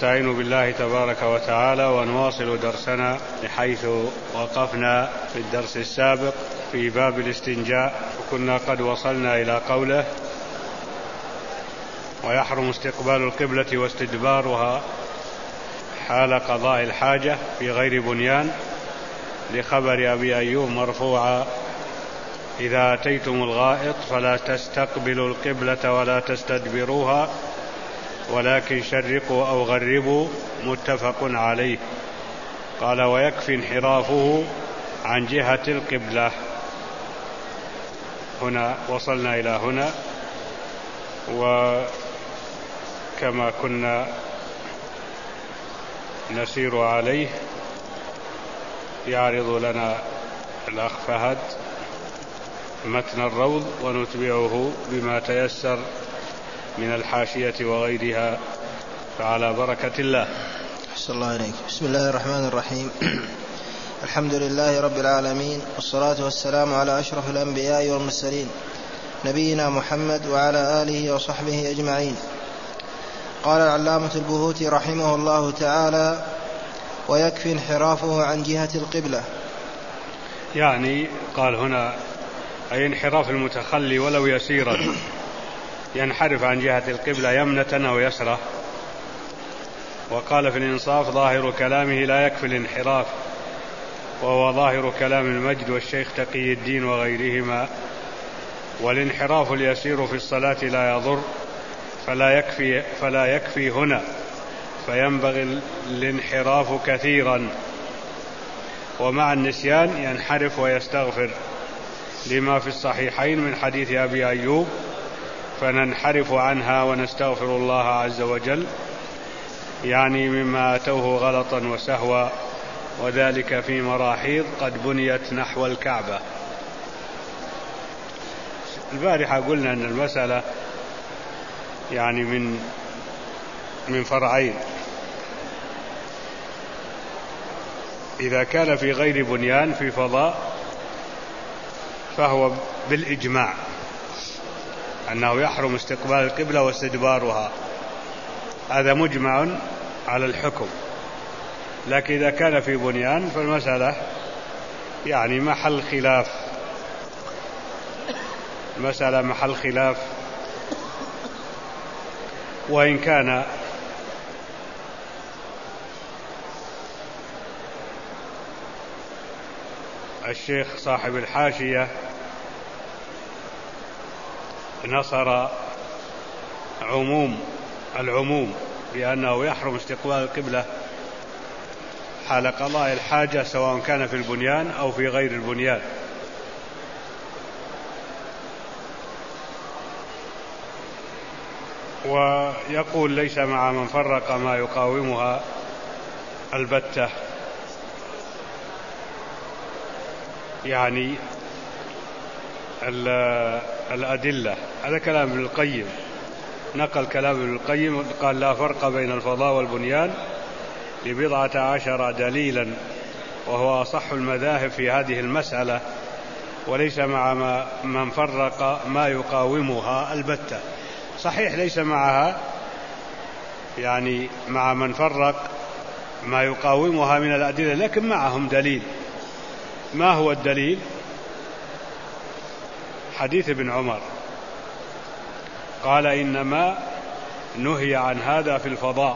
نستعين بالله تبارك وتعالى ونواصل درسنا حيث وقفنا في الدرس السابق في باب الاستنجاء، وكنا قد وصلنا إلى قوله: ويحرم استقبال القبلة واستدبارها حال قضاء الحاجة في غير بنيان، لخبر أبي أيوب مرفوعا: إذا أتيتم الغائط فلا تستقبلوا القبلة ولا تستدبروها ولكن شرقوا أو غربوا، متفق عليه. قال: ويكفي انحرافه عن جهة القبلة. هنا وصلنا إلى هنا، وكما كنا نسير عليه يعرض لنا الأخ فهد متن الروض ونتبعه بما تيسر من الحاشية وغيرها، فعلى بركة الله. أحسن الله إليك. بسم الله الرحمن الرحيم. الحمد لله رب العالمين، والصلاة والسلام على أشرف الأنبياء والمرسلين، نبينا محمد وعلى آله وصحبه أجمعين. قال العلامة البهوتي رحمه الله تعالى: ويكفي انحرافه عن جهة القبلة. يعني قال هنا أي انحراف المتخلي ولو يسيرا، ينحرف عن جهة القبلة يمنة أو يسرة. وقال في الإنصاف: ظاهر كلامه لا يكفي الانحراف، وهو ظاهر كلام المجد والشيخ تقي الدين وغيرهما. والانحراف اليسير في الصلاة لا يضر، فلا يكفي هنا، فينبغي الانحراف كثيرا. ومع النسيان ينحرف ويستغفر، لما في الصحيحين من حديث أبي أيوب: فننحرف عنها ونستغفر الله عز وجل، يعني مما أتوه غلطا وسهوا، وذلك في مراحيض قد بنيت نحو الكعبة. البارحة قلنا أن المسألة يعني من فرعين: إذا كان في غير بنيان في فضاء فهو بالإجماع أنه يحرم استقبال القبلة واستدبارها، هذا مجمع على الحكم. لكن إذا كان في بنيان فالمسألة يعني محل خلاف، مسألة محل خلاف. وإن كان الشيخ صاحب الحاشية نصر العموم بأنه يحرم استقبال القبلة حال قضاء الحاجة، سواء كان في البنيان أو في غير البنيان. ويقول: ليس مع من فرق ما يقاومها البتة، يعني الأدلة. هذا كلام ابن القيم، نقل كلام ابن القيم، قال: لا فرق بين الفضاء والبنيان ل12 دليلا، وهو أصح المذاهب في هذه المسألة، وليس مع من فرق ما يقاومها البتة. صحيح ليس معها، يعني مع من فرق ما يقاومها من الأدلة، لكن معهم دليل. ما هو الدليل؟ حديث ابن عمر قال: إنما نهي عن هذا في الفضاء،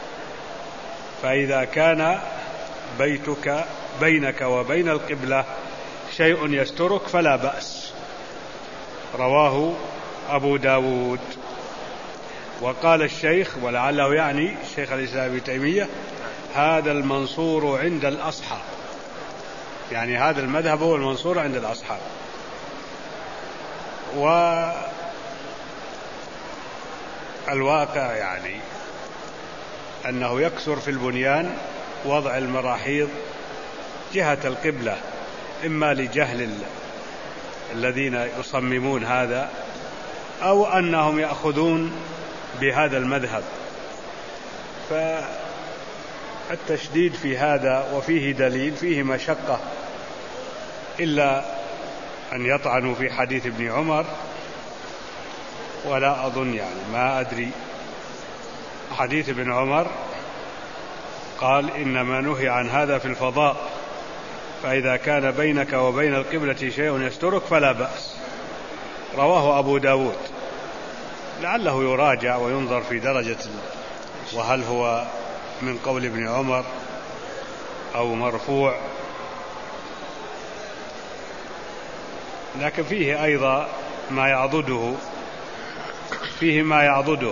فإذا كان بيتك بينك وبين القبلة شيء يسترك فلا بأس. رواه أبو داود. وقال الشيخ، ولعله يعني الشيخ الإسلام ابن تيمية: هذا المنصور عند الأصحاب، يعني هذا المذهب هو المنصور عند الأصحاب. والواقع يعني أنه يكثر في البنيان وضع المراحيض جهة القبلة، إما لجهل الذين يصممون هذا، أو أنهم يأخذون بهذا المذهب. فالتشديد في هذا وفيه دليل فيه مشقة، إلا أن يطعنوا في حديث ابن عمر، ولا أظن يعني ما أدري. حديث ابن عمر قال إنما نهي عن هذا في الفضاء، فإذا كان بينك وبين القبلة شيء يسترك فلا بأس. رواه أبو داود، لعله يراجع وينظر في درجة وهل هو من قول ابن عمر أو مرفوع، لكن فيه أيضا ما يعضده، فيه ما يعضده.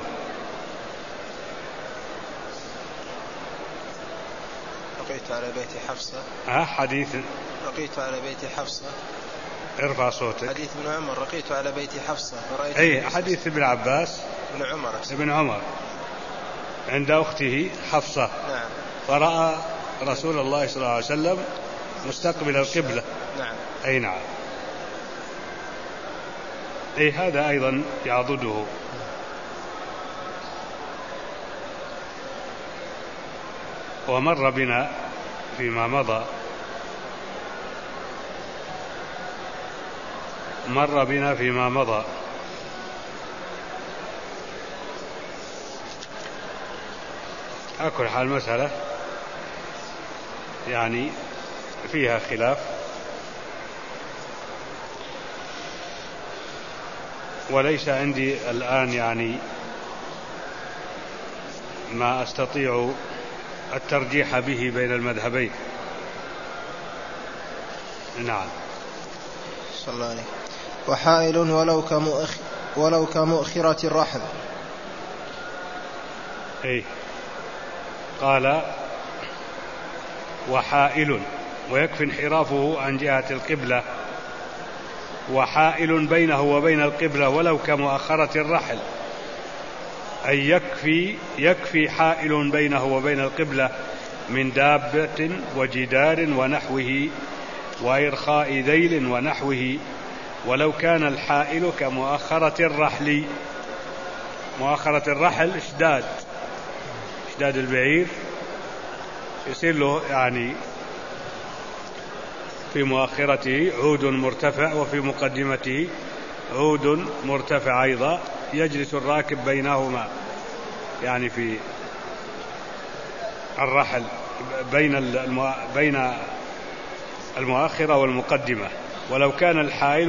رقيت على بيت حفصة. حديث رقيت على بيت حفصة. ارفع صوتك. حديث ابن عمر رقيت على بيت حفصة فرأيت. أي حديث ابن عباس. ابن عمر عند أخته حفصة. نعم. فرأى رسول الله صلى الله عليه وسلم مستقبل القبلة. نعم. أي نعم. أي هذا أيضا يعضده. ومر بنا فيما مضى، أكل حال المسألة يعني فيها خلاف، وليس عندي الآن يعني ما أستطيع الترجيح به بين المذهبين. نعم. صلى الله عليه. وحائل ولو كمؤخرة الرحل. أي قال وحائل، ويكفي انحرافه عن جهة القبلة، وحائل بينه وبين القبلة ولو كمؤخرة الرحل، أي يكفي حائل بينه وبين القبلة من دابة وجدار ونحوه وإرخاء ذيل ونحوه، ولو كان الحائل كمؤخرة الرحل. مؤخرة الرحل اشداد البعير، يصير له يعني في مؤخرته عود مرتفع وفي مقدمته عود مرتفع أيضا، يجلس الراكب بينهما، يعني في الرحل بين المؤخرة والمقدمة. ولو كان الحائل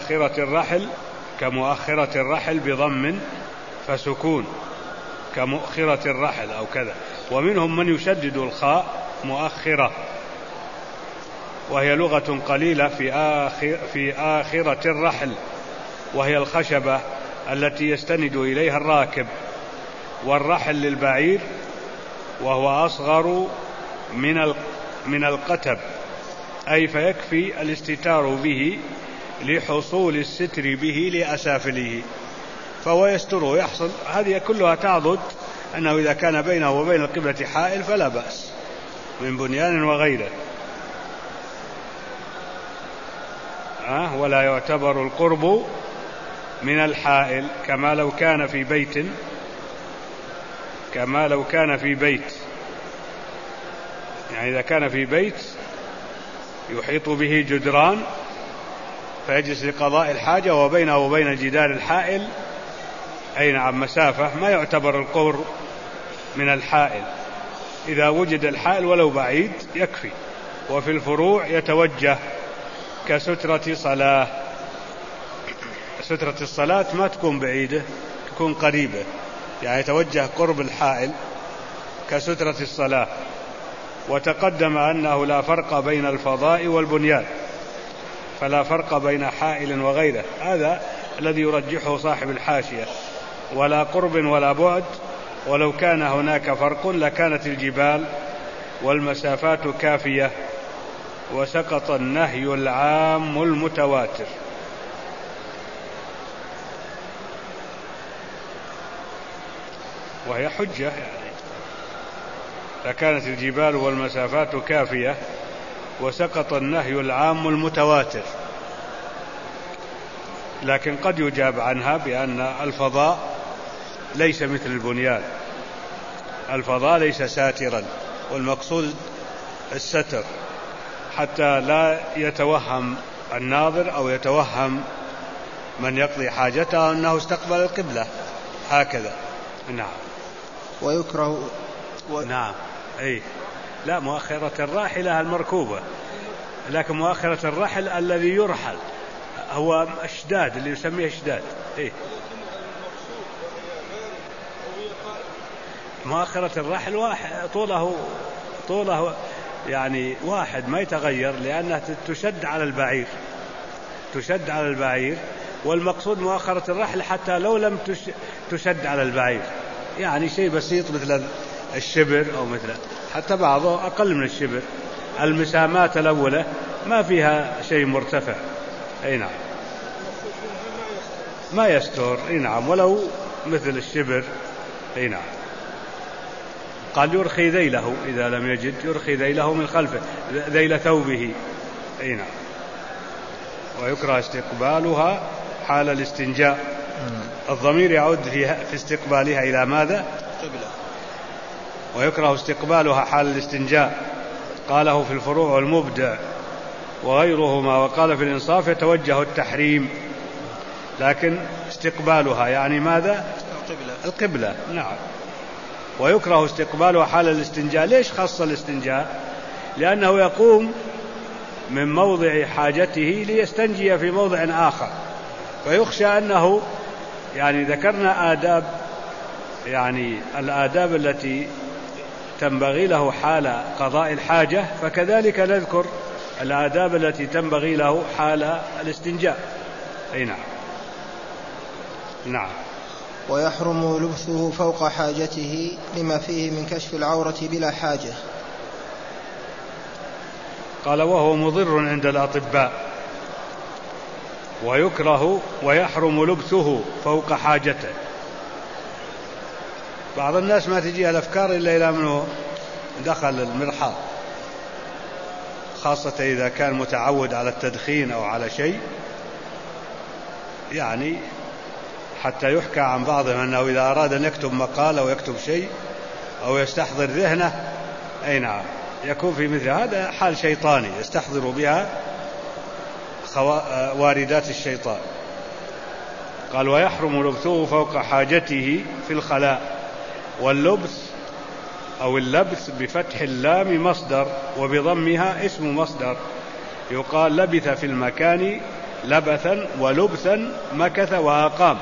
كمؤخرة الرحل بضم فسكون، كمؤخرة الرحل أو كذا. ومنهم من يشدد الخاء مؤخرة، وهي لغة قليلة في آخرة الرحل، وهي الخشبة التي يستند إليها الراكب. والرحل للبعير وهو أصغر من القتب، أي فيكفي الاستتار به لحصول الستر به لأسافله، فهو يستره يحصل. هذه كلها تعضد أنه إذا كان بينه وبين القبلة حائل فلا بأس من بنيان وغيره. ولا يعتبر القرب من الحائل كما لو كان في بيت، يعني إذا كان في بيت يحيط به جدران فيجلس لقضاء الحاجة وبينه وبين جدار الحائل أي نعم مسافة، ما يعتبر القرب من الحائل. إذا وجد الحائل ولو بعيد يكفي. وفي الفروع يتوجه كسترة صلاة. سترة الصلاة ما تكون بعيدة، تكون قريبة، يعني يتوجه قرب الحائل كسترة الصلاة. وتقدم أنه لا فرق بين الفضاء والبنيان، فلا فرق بين حائل وغيره، هذا الذي يرجحه صاحب الحاشية. ولا قرب ولا بعد، ولو كان هناك فرق لكانت الجبال والمسافات كافية، وسقط النهي العام المتواتر. وهي حجة يعني، لكانت الجبال والمسافات كافية وسقط النهي العام المتواتر. لكن قد يجاب عنها بأن الفضاء ليس مثل البنيان، الفضاء ليس ساترا، والمقصود الستر، حتى لا يتوهم الناظر أو يتوهم من يقضي حاجته أنه استقبل القبلة هكذا. نعم. ويكره نعم. أي لا، مؤخرة الراحلة المركوبة، لكن مؤخرة الرحل الذي يرحل هو أشداد، اللي يسميه أشداد. إيه؟ مؤخرة الرحل واحد، طوله يعني واحد ما يتغير، لأنها تشد على البعير، والمقصود مؤخرة الرحل حتى لو لم تشد على البعير، يعني شيء بسيط مثل الشبر أو مثل، حتى بعضه أقل من الشبر. المسامات الأولى ما فيها شيء مرتفع. أي نعم، ما يستر. أي نعم، ولو مثل الشبر. أي نعم. قال يرخي ذيله إذا لم يجد، يرخي ذيله من خلفه، ذيل ثوبه. أي نعم. ويكره استقبالها حال الاستنجاء. الضمير يعود في استقبالها إلى ماذا؟ قبلة. ويكره استقبالها حال الاستنجاء، قاله في الفروع والمبدع وغيرهما. وقال في الإنصاف يتوجه التحريم، لكن استقبالها يعني ماذا؟ القبلة. نعم. ويكره استقبالها حال الاستنجاء. ليش خص الاستنجاء؟ لأنه يقوم من موضع حاجته ليستنجي في موضع آخر، فيخشى أنه، يعني ذكرنا آداب، يعني الآداب التي تنبغي له حال قضاء الحاجة، فكذلك نذكر الآداب التي تنبغي له حال الاستنجاء. أي نعم. نعم. ويحرم لبثه فوق حاجته لما فيه من كشف العورة بلا حاجة. قال وهو مضر عند الأطباء. ويكره ويحرم لبثه فوق حاجته. بعض الناس ما تجي الأفكار إلا إلى منه دخل المرحاض، خاصة إذا كان متعود على التدخين أو على شيء، يعني حتى يحكى عن بعضهم أنه إذا أراد أن يكتب مقال أو يكتب شيء أو يستحضر ذهنه، أي نعم، يكون في مثل هذا حال شيطاني يستحضر بها واردات الشيطان. قال ويحرم لبثه فوق حاجته في الخلاء. واللبث أو اللبث بفتح اللام مصدر وبضمها اسم مصدر، يقال لبث في المكان لبثا، ولبثا مكث وأقام.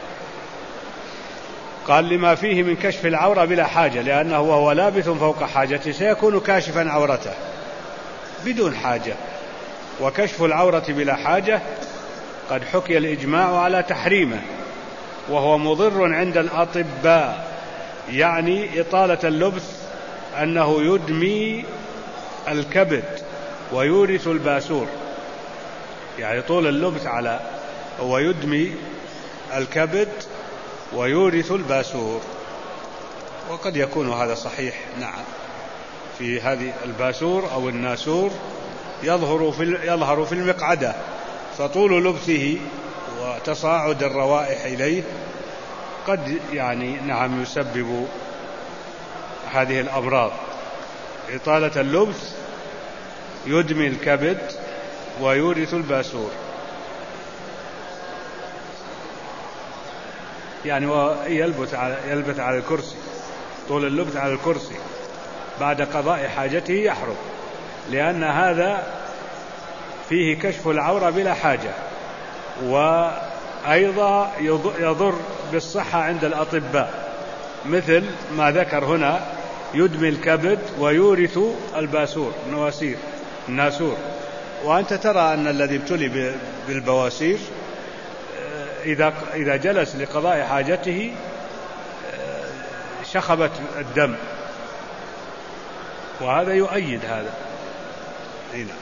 قال لما فيه من كشف العورة بلا حاجة، لأنه وهو لابث فوق حاجته سيكون كاشفا عورته بدون حاجة. وكشف العورة بلا حاجة قد حكي الإجماع على تحريمه، وهو مضر عند الأطباء، يعني إطالة اللبث أنه يدمي الكبد ويورث الباسور، يعني طول اللبث على ويدمي الكبد ويورث الباسور. وقد يكون هذا صحيح، نعم، في هذه الباسور أو الناسور يظهر في المقعدة، فطول لبثه وتصاعد الروائح إليه قد يعني نعم يسبب هذه الأمراض. إطالة اللبث يدمي الكبد ويورث الباسور، يعني يلبث على الكرسي، طول اللبث على الكرسي بعد قضاء حاجته يحرم، لأن هذا فيه كشف العورة بلا حاجة، وأيضا يضر بالصحة عند الأطباء، مثل ما ذكر هنا يدمي الكبد ويورث الباسور الناسور. وأنت ترى أن الذي ابتلي بالبواسير إذا جلس لقضاء حاجته شخبت الدم، وهذا يؤيد هذا. هنا.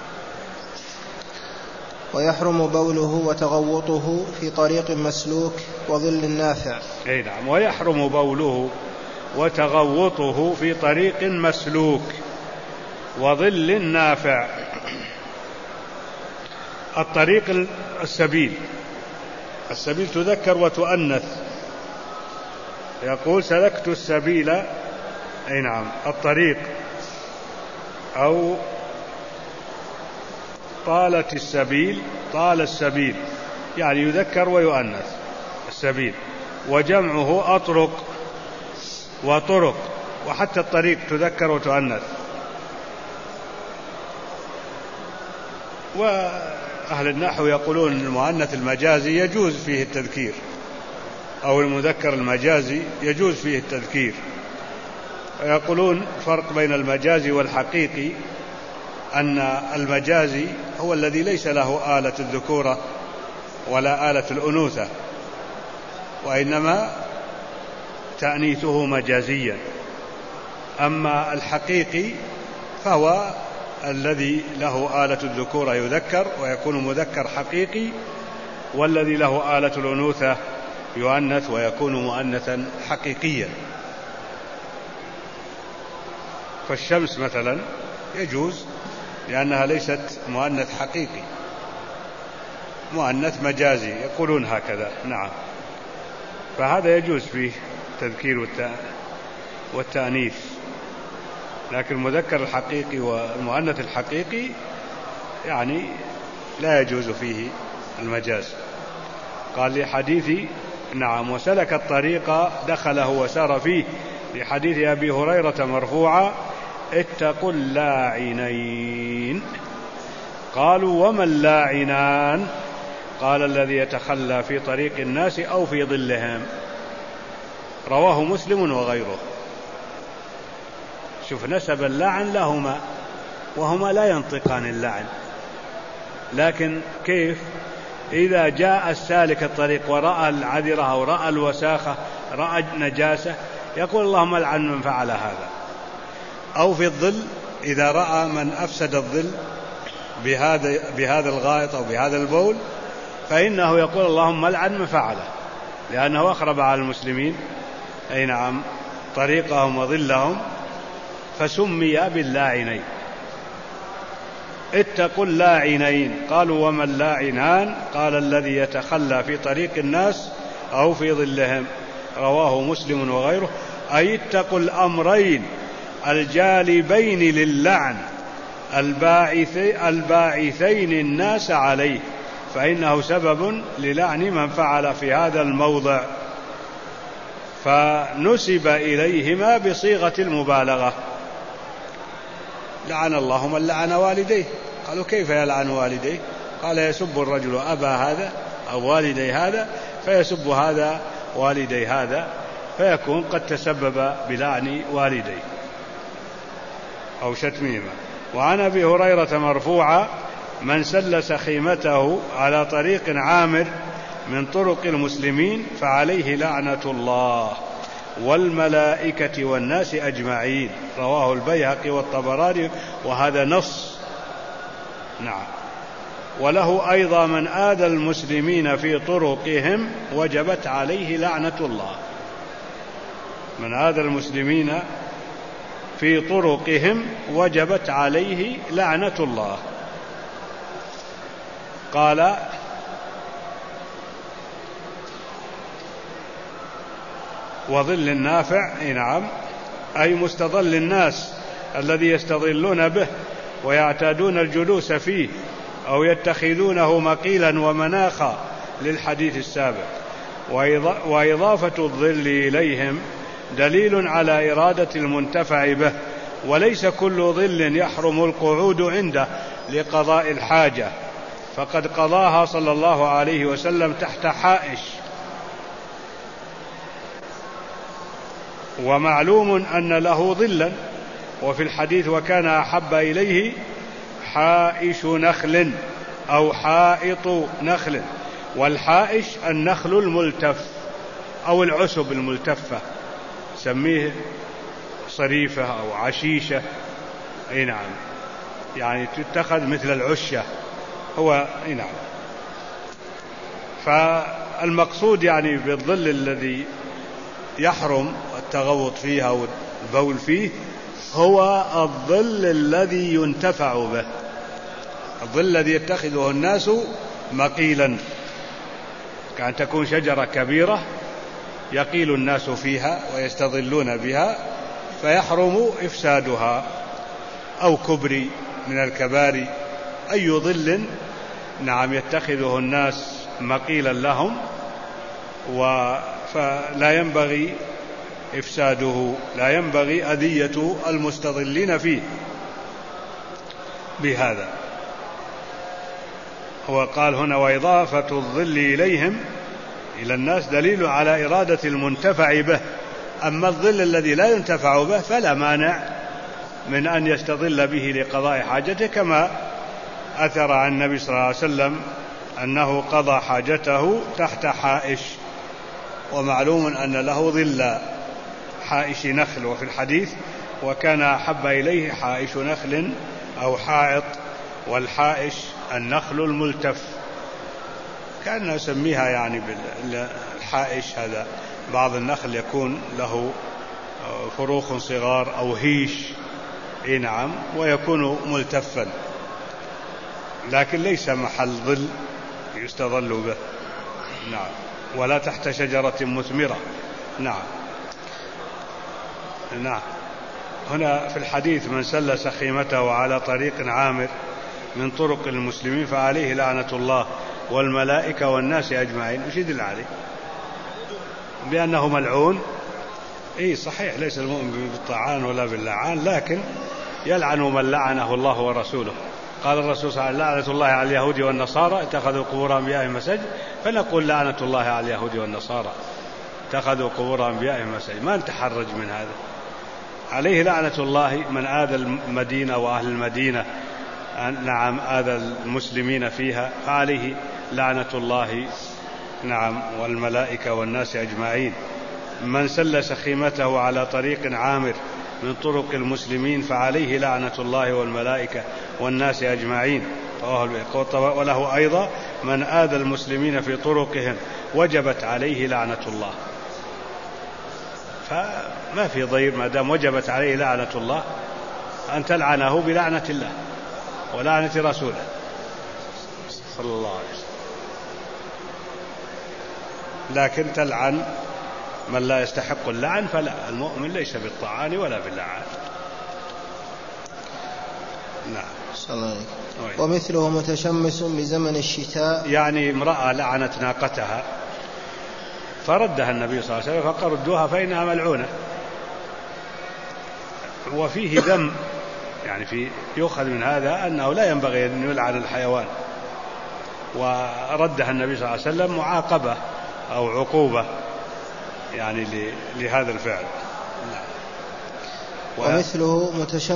ويحرم بوله وتغوطه في طريق مسلوك وظل نافع. أي نعم. ويحرم بوله وتغوطه في طريق مسلوك وظل نافع. الطريق السبيل تذكر وتؤنث، يقول سلكت السبيل. أي نعم. الطريق أو طال السبيل، يعني يذكر ويؤنث السبيل. وجمعه أطرق وطرق، وحتى الطريق تذكر وتؤنث. وأهل النحو يقولون المؤنث المجازي يجوز فيه التذكير، أو المذكر المجازي يجوز فيه التذكير. ويقولون فرق بين المجازي والحقيقي أن المجازي هو الذي ليس له آلة الذكورة ولا آلة الأنوثة، وإنما تأنيثه مجازيا. أما الحقيقي فهو الذي له آلة الذكورة يذكر ويكون مذكر حقيقي، والذي له آلة الأنوثة يؤنث ويكون مؤنثا حقيقيا. فالشمس مثلا يجوز لأنها ليست مؤنث حقيقي، مؤنث مجازي، يقولون هكذا. نعم، فهذا يجوز فيه التذكير والتأنيث. لكن المذكر الحقيقي والمؤنث الحقيقي يعني لا يجوز فيه المجاز. قال لحديث نعم وسلك الطريق دخله وسار فيه، لحديث أبي هريرة مرفوعا اتقوا اللاعنين. قالوا وما اللاعنان؟ قال الذي يتخلى في طريق الناس أو في ظلهم. رواه مسلم وغيره. شوف نسب اللعن لهما وهما لا ينطقان اللعن، لكن كيف إذا جاء السالك الطريق ورأى العذرة أو رأى الوساخة، رأى نجاسة، يقول اللهم لعن من فعل هذا. أو في الظل إذا رأى من أفسد الظل بهذا الغائط أو بهذا البول، فإنه يقول اللهم لعن من فعله، لأنه أخرب على المسلمين أي نعم طريقهم وظلهم، فسمي باللاعنين. اتقوا اللاعنين. قالوا وما اللاعنان؟ قال الذي يتخلى في طريق الناس أو في ظلهم. رواه مسلم وغيره. أي اتقوا الأمرين الجالبين للعن الباعثين الناس عليه، فإنه سبب للعن من فعل في هذا الموضع. فنسب إليهما بصيغة المبالغة. لعن الله من لعن والديه. قالوا كيف يلعن والديه؟ قال يسب الرجل أبا هذا أو والدي هذا، فيسب هذا والدي هذا، فيكون قد تسبب بلعن والديه أو شتمهما. وعن أبي هريرة مرفوعا من سلس خيمته على طريق عامر من طرق المسلمين فعليه لعنة الله والملائكة والناس أجمعين. رواه البيهقي والطبراني، وهذا نص. نعم. وله أيضا من آذى المسلمين في طرقهم وجبت عليه لعنة الله. من آذى المسلمين في طرقهم وجبت عليه لعنة الله. قال وظل النافع. نعم، أي مستظل الناس الذي يستظلون به ويعتادون الجلوس فيه أو يتخذونه مقيلا ومناخا للحديث السابق. وإضافة الظل إليهم دليل على إرادة المنتفع به، وليس كل ظل يحرم القعود عنده لقضاء الحاجة، فقد قضاها صلى الله عليه وسلم تحت حائش. ومعلوم أن له ظلا، وفي الحديث وكان أحب إليه حائش نخل أو حائط نخل. والحائش النخل الملتف أو العسب الملتفة، سميه صريفة أو عشيشة. أي نعم، يعني تتخذ مثل العشة هو. أي نعم. فالمقصود يعني بالظل الذي يحرم التغوط فيه أو البول فيه هو الظل الذي ينتفع به، الظل الذي يتخذه الناس مقيلا، كأن تكون شجرة كبيرة يقيل الناس فيها ويستظلون بها فيحرم إفسادها، أو كبري من الكباري، أي ظل نعم يتخذه الناس مقيلا لهم فلا ينبغي إفساده، لا ينبغي أذية المستظلين فيه بهذا. هو قال هنا وإضافة الظل إليهم إلى الناس دليل على إرادة المنتفع به. أما الظل الذي لا ينتفع به فلا مانع من أن يستظل به لقضاء حاجته، كما أثر عن النبي صلى الله عليه وسلم أنه قضى حاجته تحت حائش، ومعلوم أن له ظل حائش نخل، وفي الحديث وكان أحب إليه حائش نخل أو حائط، والحائش النخل الملتف، كان نسميها يعني بالحائش. هذا بعض النخل يكون له فروخ صغار أو هيش، نعم، ويكون ملتفا، لكن ليس محل ظل يستظل به، نعم، ولا تحت شجرة مثمرة، نعم. نعم. هنا في الحديث من سل سخيمته على طريق عامر من طرق المسلمين فعليه لعنة الله والملائكة والناس أجمعين. وش يدل عليه؟ بأنه ملعون. صحيح، ليس المؤمن بالطاعان ولا باللعان، لكن يلعن من لعنه الله ورسوله. قال الرسول صلى الله عليه وسلم لعنة الله على اليهود والنصارى اتخذوا قبور أنبيائهم مساجد، فنقول لعنة الله على اليهود والنصارى اتخذوا قبور أنبيائهم مساجد، ما نتحرج من هذا. عليه لعنة الله من آذى المدينة وأهل المدينة، نعم، آذى المسلمين فيها، فعليه لعنة الله، نعم، والملائكة والناس أجمعين. من سل سخيمته على طريق عامر من طرق المسلمين فعليه لعنة الله والملائكة والناس أجمعين. وله أيضا من آذى المسلمين في طرقهم وجبت عليه لعنة الله. فما في ضير ما دام وجبت عليه لعنة الله أن تلعنه بلعنة الله ولعنة رسوله صلى الله عليه وسلم، لكن تلعن من لا يستحق اللعن فلا، المؤمن ليس بالطعان ولا باللعان. نعم. صلى الله عليه. ومثله متشمس بزمن الشتاء، يعني امرأة لعنت ناقتها فردها النبي صلى الله عليه وسلم فقال ردوها فإنها ملعونة، وفيه ذم، يعني يؤخذ من هذا أنه لا ينبغي أن يلعن الحيوان، وردها النبي صلى الله عليه وسلم معاقبة أو عقوبة يعني لهذا الفعل. ومثله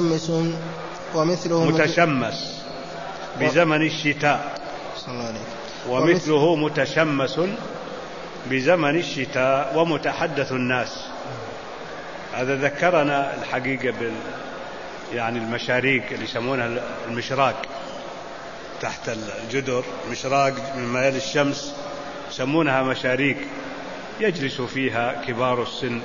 متشمس بزمن الشتاء، ومثله متشمس بزمن الشتاء ومتحدث الناس. هذا ذكرنا الحقيقة يعني المشاريق اللي يسمونها المشراق تحت الجدر، مشراق من ميال الشمس يسمونها مشاريق، يجلس فيها كبار السن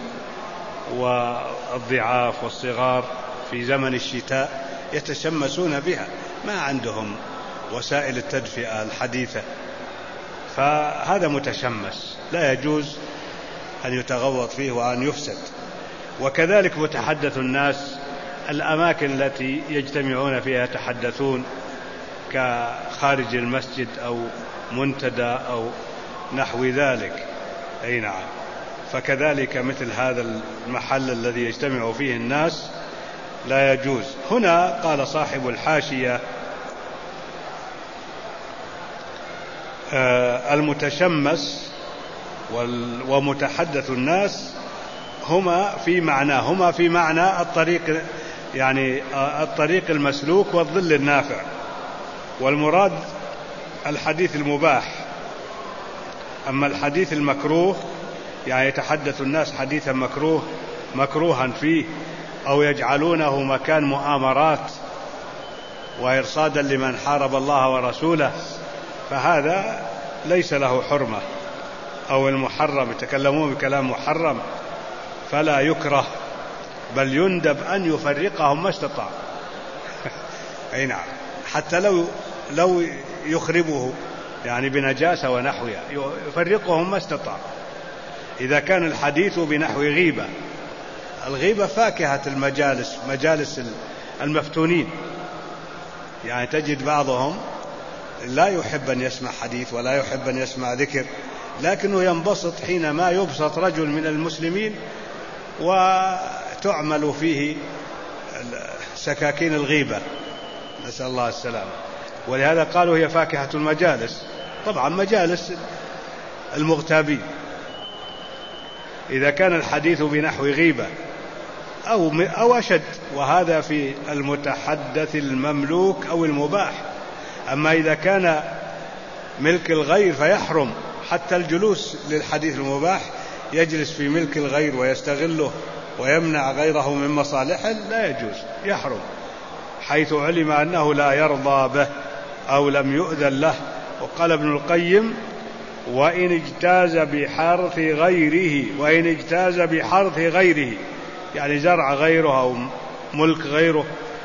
والضعاف والصغار في زمن الشتاء يتشمسون بها، ما عندهم وسائل التدفئة الحديثة، فهذا متشمس لا يجوز أن يتغوط فيه وأن يفسد. وكذلك متحدث الناس الأماكن التي يجتمعون فيها يتحدثون كخارج المسجد أو منتدى أو نحو ذلك، أي نعم، فكذلك مثل هذا المحل الذي يجتمع فيه الناس لا يجوز. هنا قال صاحب الحاشية المتشمس ومتحدث الناس هما في معنى الطريق، يعني الطريق المسلوك والظل النافع، والمراد الحديث المباح. أما الحديث المكروه يعني يتحدث الناس حديثا مكروها فيه، أو يجعلونه مكان مؤامرات وإرصادا لمن حارب الله ورسوله، فهذا ليس له حرمة. أو المحرم يتكلمون بكلام محرم فلا يكره، بل يندب أن يفرقهم ما استطاع. أي نعم، حتى لو يخربه يعني بنجاسة ونحوها يفرقهم ما استطاع. إذا كان الحديث بنحو غيبة، الغيبة فاكهة المجالس، مجالس المفتونين، يعني تجد بعضهم لا يحب أن يسمع حديث ولا يحب أن يسمع ذكر، لكنه ينبسط حينما يبسط رجل من المسلمين وتعمل فيه سكاكين الغيبة، نسأل الله السلامة. ولهذا قالوا هي فاكهة المجالس. طبعا مجالس المغتابين إذا كان الحديث بنحو غيبة أو أشد، وهذا في المتحدث المملوك أو المباح. أما إذا كان ملك الغير فيحرم حتى الجلوس للحديث المباح، يجلس في ملك الغير ويستغله ويمنع غيره من مصالحه، لا يجوز، يحرم، حيث علم أنه لا يرضى به أو لم يؤذن له. وقال ابن القيم: وإن اجتاز بحرث غيره، يعني زرع غيره أو ملك غيره،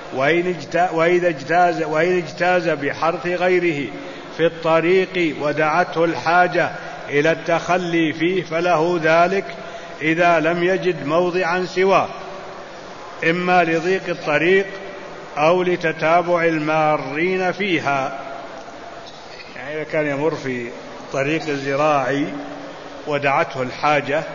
وإن اجتاز بحرث غيره في الطريق ودعته الحاجة إلى التخلي فيه فله ذلك إذا لم يجد موضعا سواه، إما لضيق الطريق أو لتتابع المارين فيها. يعني إذا كان يمر في طريق الزراعي ودعته الحاجة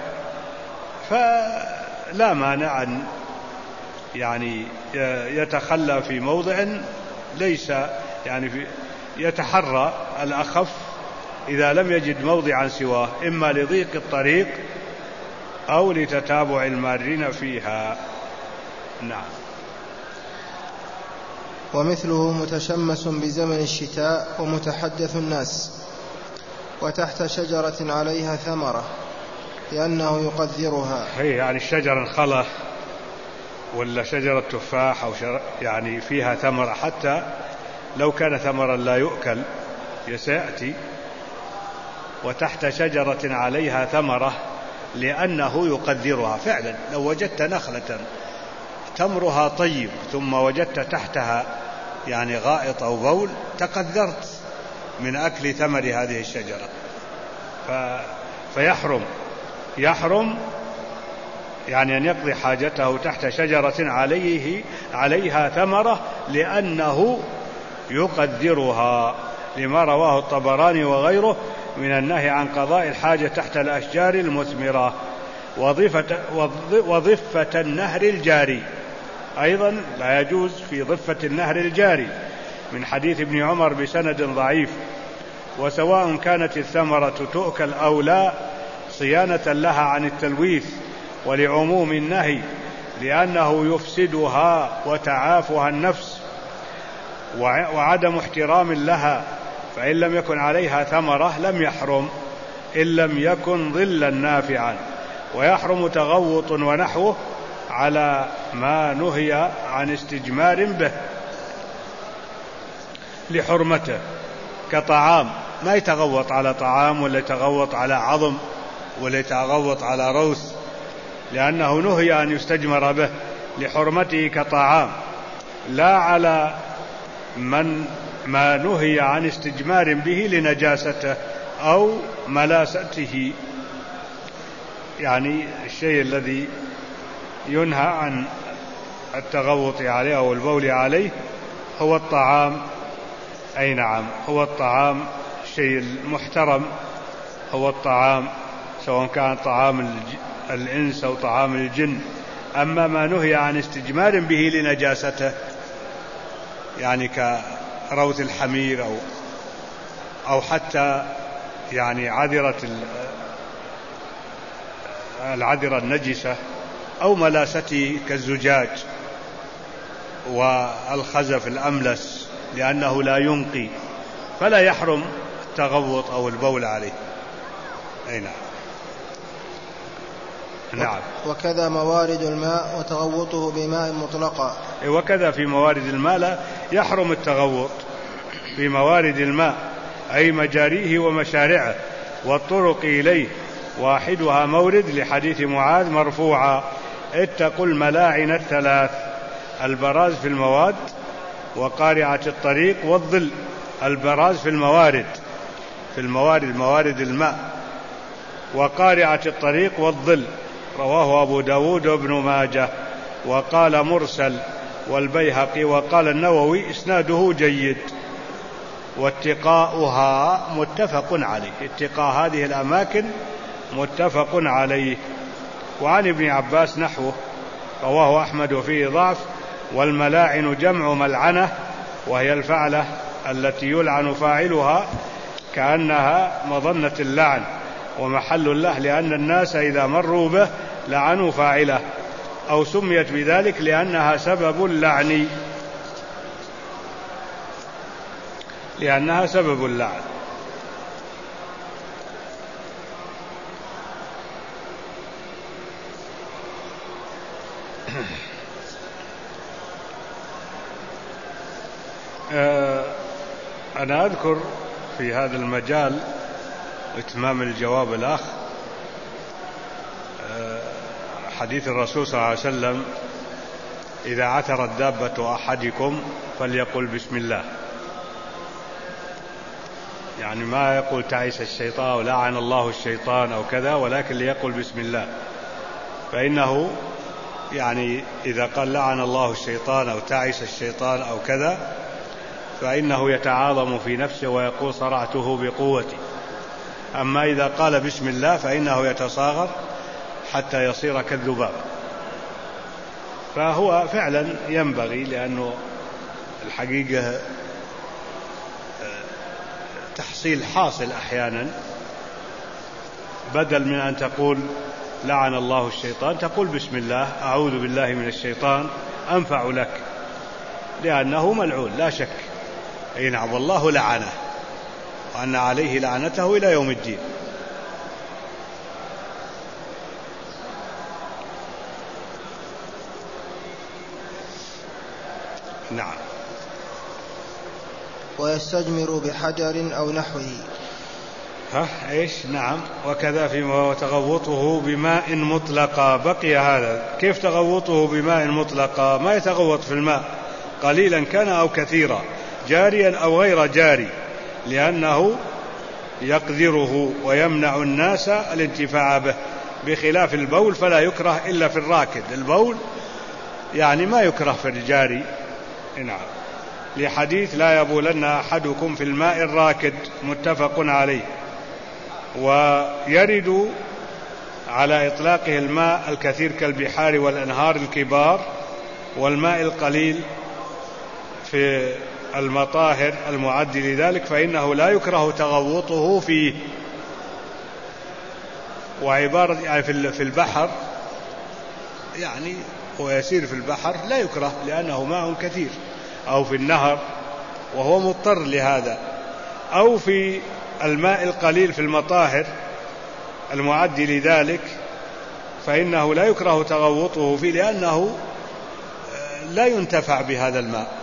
فلا مانع أن يعني يتخلى في موضع ليس يعني يتحرى الأخف إذا لم يجد موضعا سواه، إما لضيق الطريق أو لتتابع المارين فيها. نعم. ومثله متشمس بزمن الشتاء ومتحدث الناس وتحت شجرة عليها ثمرة لأنه يقدرها. هي يعني الشجرة الخلة ولا شجرة تفاح أو يعني فيها ثمرة، حتى لو كان ثمرا لا يؤكل يسيأتي. وتحت شجرة عليها ثمرة لأنه يقدرها. فعلا لو وجدت نخلة تمرها طيب ثم وجدت تحتها يعني غائط أو بول تقدرت من أكل ثمر هذه الشجرة، فيحرم يعني أن يقضي حاجته تحت شجرة عليها ثمرة لأنه يقدرها، لما رواه الطبراني وغيره من النهي عن قضاء الحاجة تحت الأشجار المثمرة. وضفة النهر الجاري أيضا لا يجوز في ضفة النهر الجاري، من حديث ابن عمر بسند ضعيف. وسواء كانت الثمرة تؤكل أو لا صيانة لها عن التلويث ولعموم النهي، لأنه يفسدها وتعافها النفس وعدم احترام لها. فإن لم يكن عليها ثمرة لم يحرم إن لم يكن ظلا نافعا. ويحرم تغوط ونحوه على ما نهي عن استجمار به لحرمته، كطعام ما يتغوط على طعام ولا يتغوط على عظم ولا يتغوط على روث، لأنه نهي أن يستجمر به لحرمته كطعام، لا على ما نهي عن استجمار به لنجاسته أو ملاسته. يعني الشيء الذي ينهى عن التغوط عليه أو البول عليه هو الطعام. أي نعم، هو الطعام، الشيء المحترم هو الطعام، سواء كان طعام الإنس أو طعام الجن. أما ما نهي عن استجمار به لنجاسته يعني كروث الحمير أو حتى يعني العذرة النجسة أو ملاسته كالزجاج والخزف الأملس، لأنه لا ينقي فلا يحرم التغوط أو البول عليه. أي نعم. نعم. وكذا موارد الماء وتغوطه بماء مطلقا. وكذا في موارد الماء لا يحرم التغوط في موارد الماء، أي مجاريه ومشارعه والطرق إليه، واحدها مورد لحديث معاذ مرفوعا: اتقوا الملاعن الثلاث، البراز في المواد وقارعة الطريق والظل. البراز في الموارد موارد الماء، وقارعة الطريق والظل. رواه أبو داود وابن ماجه وقال مرسل والبيهقي، وقال النووي إسناده جيد. واتقاؤها متفق عليه، اتقاء هذه الأماكن متفق عليه. وعن ابن عباس نحوه، رواه أحمد وفيه ضعف. والملاعن جمع ملعنة وهي الفعلة التي يلعن فاعلها كأنها مظنة اللعن ومحل الله، لأن الناس إذا مروا به لعنوا فاعله، أو سميت بذلك لأنها سبب اللعن، لأنها سبب اللعن. أنا أذكر في هذا المجال إتمام الجواب الأخ حديث الرسول صلى الله عليه وسلم: إذا عثرت دابة أحدكم فليقل بسم الله. يعني ما يقول تعيس الشيطان أو لعن الله الشيطان أو كذا، ولكن ليقل بسم الله، فإنه يعني إذا قال لعن الله الشيطان أو تعيس الشيطان أو كذا فإنه يتعاظم في نفسه ويقول صرعته بقوتي. أما إذا قال بسم الله فإنه يتصاغر حتى يصير كالذباب. فهو فعلا ينبغي، لأنه الحقيقة تحصيل حاصل أحيانا، بدل من أن تقول لعن الله الشيطان تقول بسم الله أعوذ بالله من الشيطان أنفع لك، لأنه ملعون لا شك. أي نعم، والله لعنه وأن عليه لعنته إلى يوم الدين. نعم. ويستجمر بحجر أو نحوه. إيش؟ نعم. وكذا فيما تغوطه بماء مطلقا. بقي هذا، كيف تغوطه بماء مطلقا؟ ما يتغوط في الماء قليلا كان أو كثيرا، جاريا أو غير جاري، لأنه يقذره ويمنع الناس الانتفاع به، بخلاف البول فلا يكره إلا في الراكد. البول يعني ما يكره في الجاري. نعم، لحديث لا يبولن أحدكم في الماء الراكد، متفق عليه. ويرد على إطلاقه الماء الكثير كالبحار والأنهار الكبار، والماء القليل في المطاهر المعد لذلك فإنه لا يكره تغوطه فيه. وعبارة يعني في البحر، يعني هو يسير في البحر لا يكره لأنه ماء كثير، أو في النهر وهو مضطر لهذا، أو في الماء القليل في المطاهر المعد لذلك فإنه لا يكره تغوطه فيه، لأنه لا ينتفع بهذا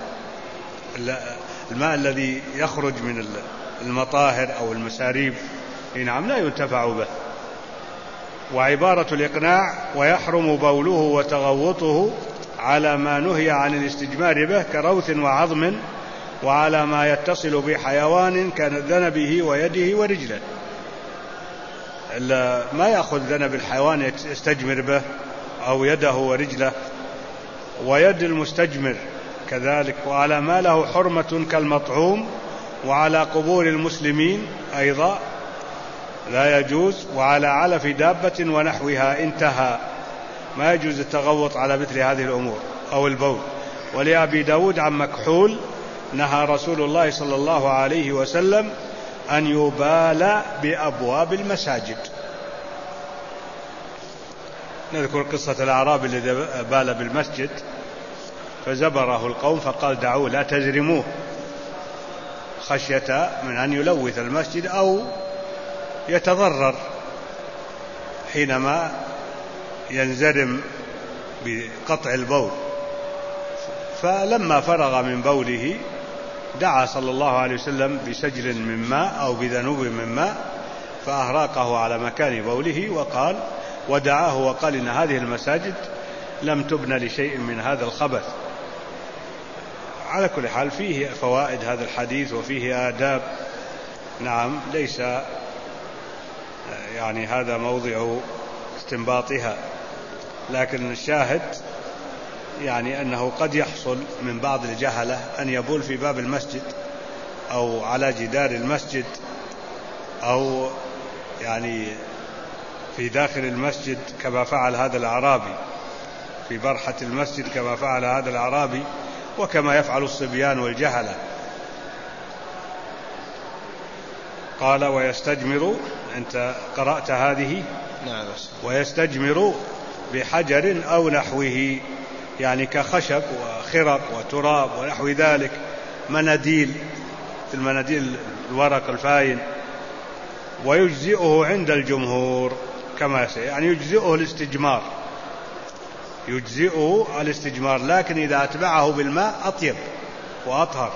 الماء الذي يخرج من المطاهر أو المساريب. نعم، لا ينتفع به. وعبارة الإقناع: ويحرم بوله وتغوطه على ما نهي عن الاستجمار به كروث وعظم، وعلى ما يتصل بحيوان كذنبه ويده ورجله. ما يأخذ ذنب الحيوان يستجمر به، أو يده ورجله، ويد المستجمر كذلك. وعلى ما له حرمة كالمطعوم، وعلى قبور المسلمين أيضا لا يجوز، وعلى علف دابة ونحوها انتهى. ما يجوز التغوط على مثل هذه الأمور أو البول. ولأبي داود عن مكحول: نهى رسول الله صلى الله عليه وسلم أن يبال بأبواب المساجد. نذكر قصة الأعرابي الذي بال بالمسجد فزبره القوم فقال: دعوه لا تزرموه، خشية من أن يلوث المسجد أو يتضرر حينما ينزرم بقطع البول. فلما فرغ من بوله دعا صلى الله عليه وسلم بسجل من ماء أو بذنوب من ماء فأهراقه على مكان بوله، وقال ودعاه وقال: إن هذه المساجد لم تبنى لشيء من هذا الخبث. على كل حال فيه فوائد هذا الحديث وفيه آداب. نعم، ليس يعني هذا موضع استنباطها، لكن الشاهد يعني أنه قد يحصل من بعض الجهلة أن يبول في باب المسجد أو على جدار المسجد أو يعني في داخل المسجد كما فعل هذا الأعرابي، في برحة المسجد كما فعل هذا الأعرابي، وكما يفعل الصبيان والجهلة. قال ويستجمر، أنت قرأت هذه؟ نعم. ويستجمر بحجر أو نحوه، يعني كخشب وخرق وتراب ونحو ذلك، مناديل، في المناديل الورق الفاين. ويجزئه عند الجمهور كما يعني يجزئه الاستجمار، يجزئه الاستجمار، لكن إذا أتبعه بالماء أطيب وأطهر.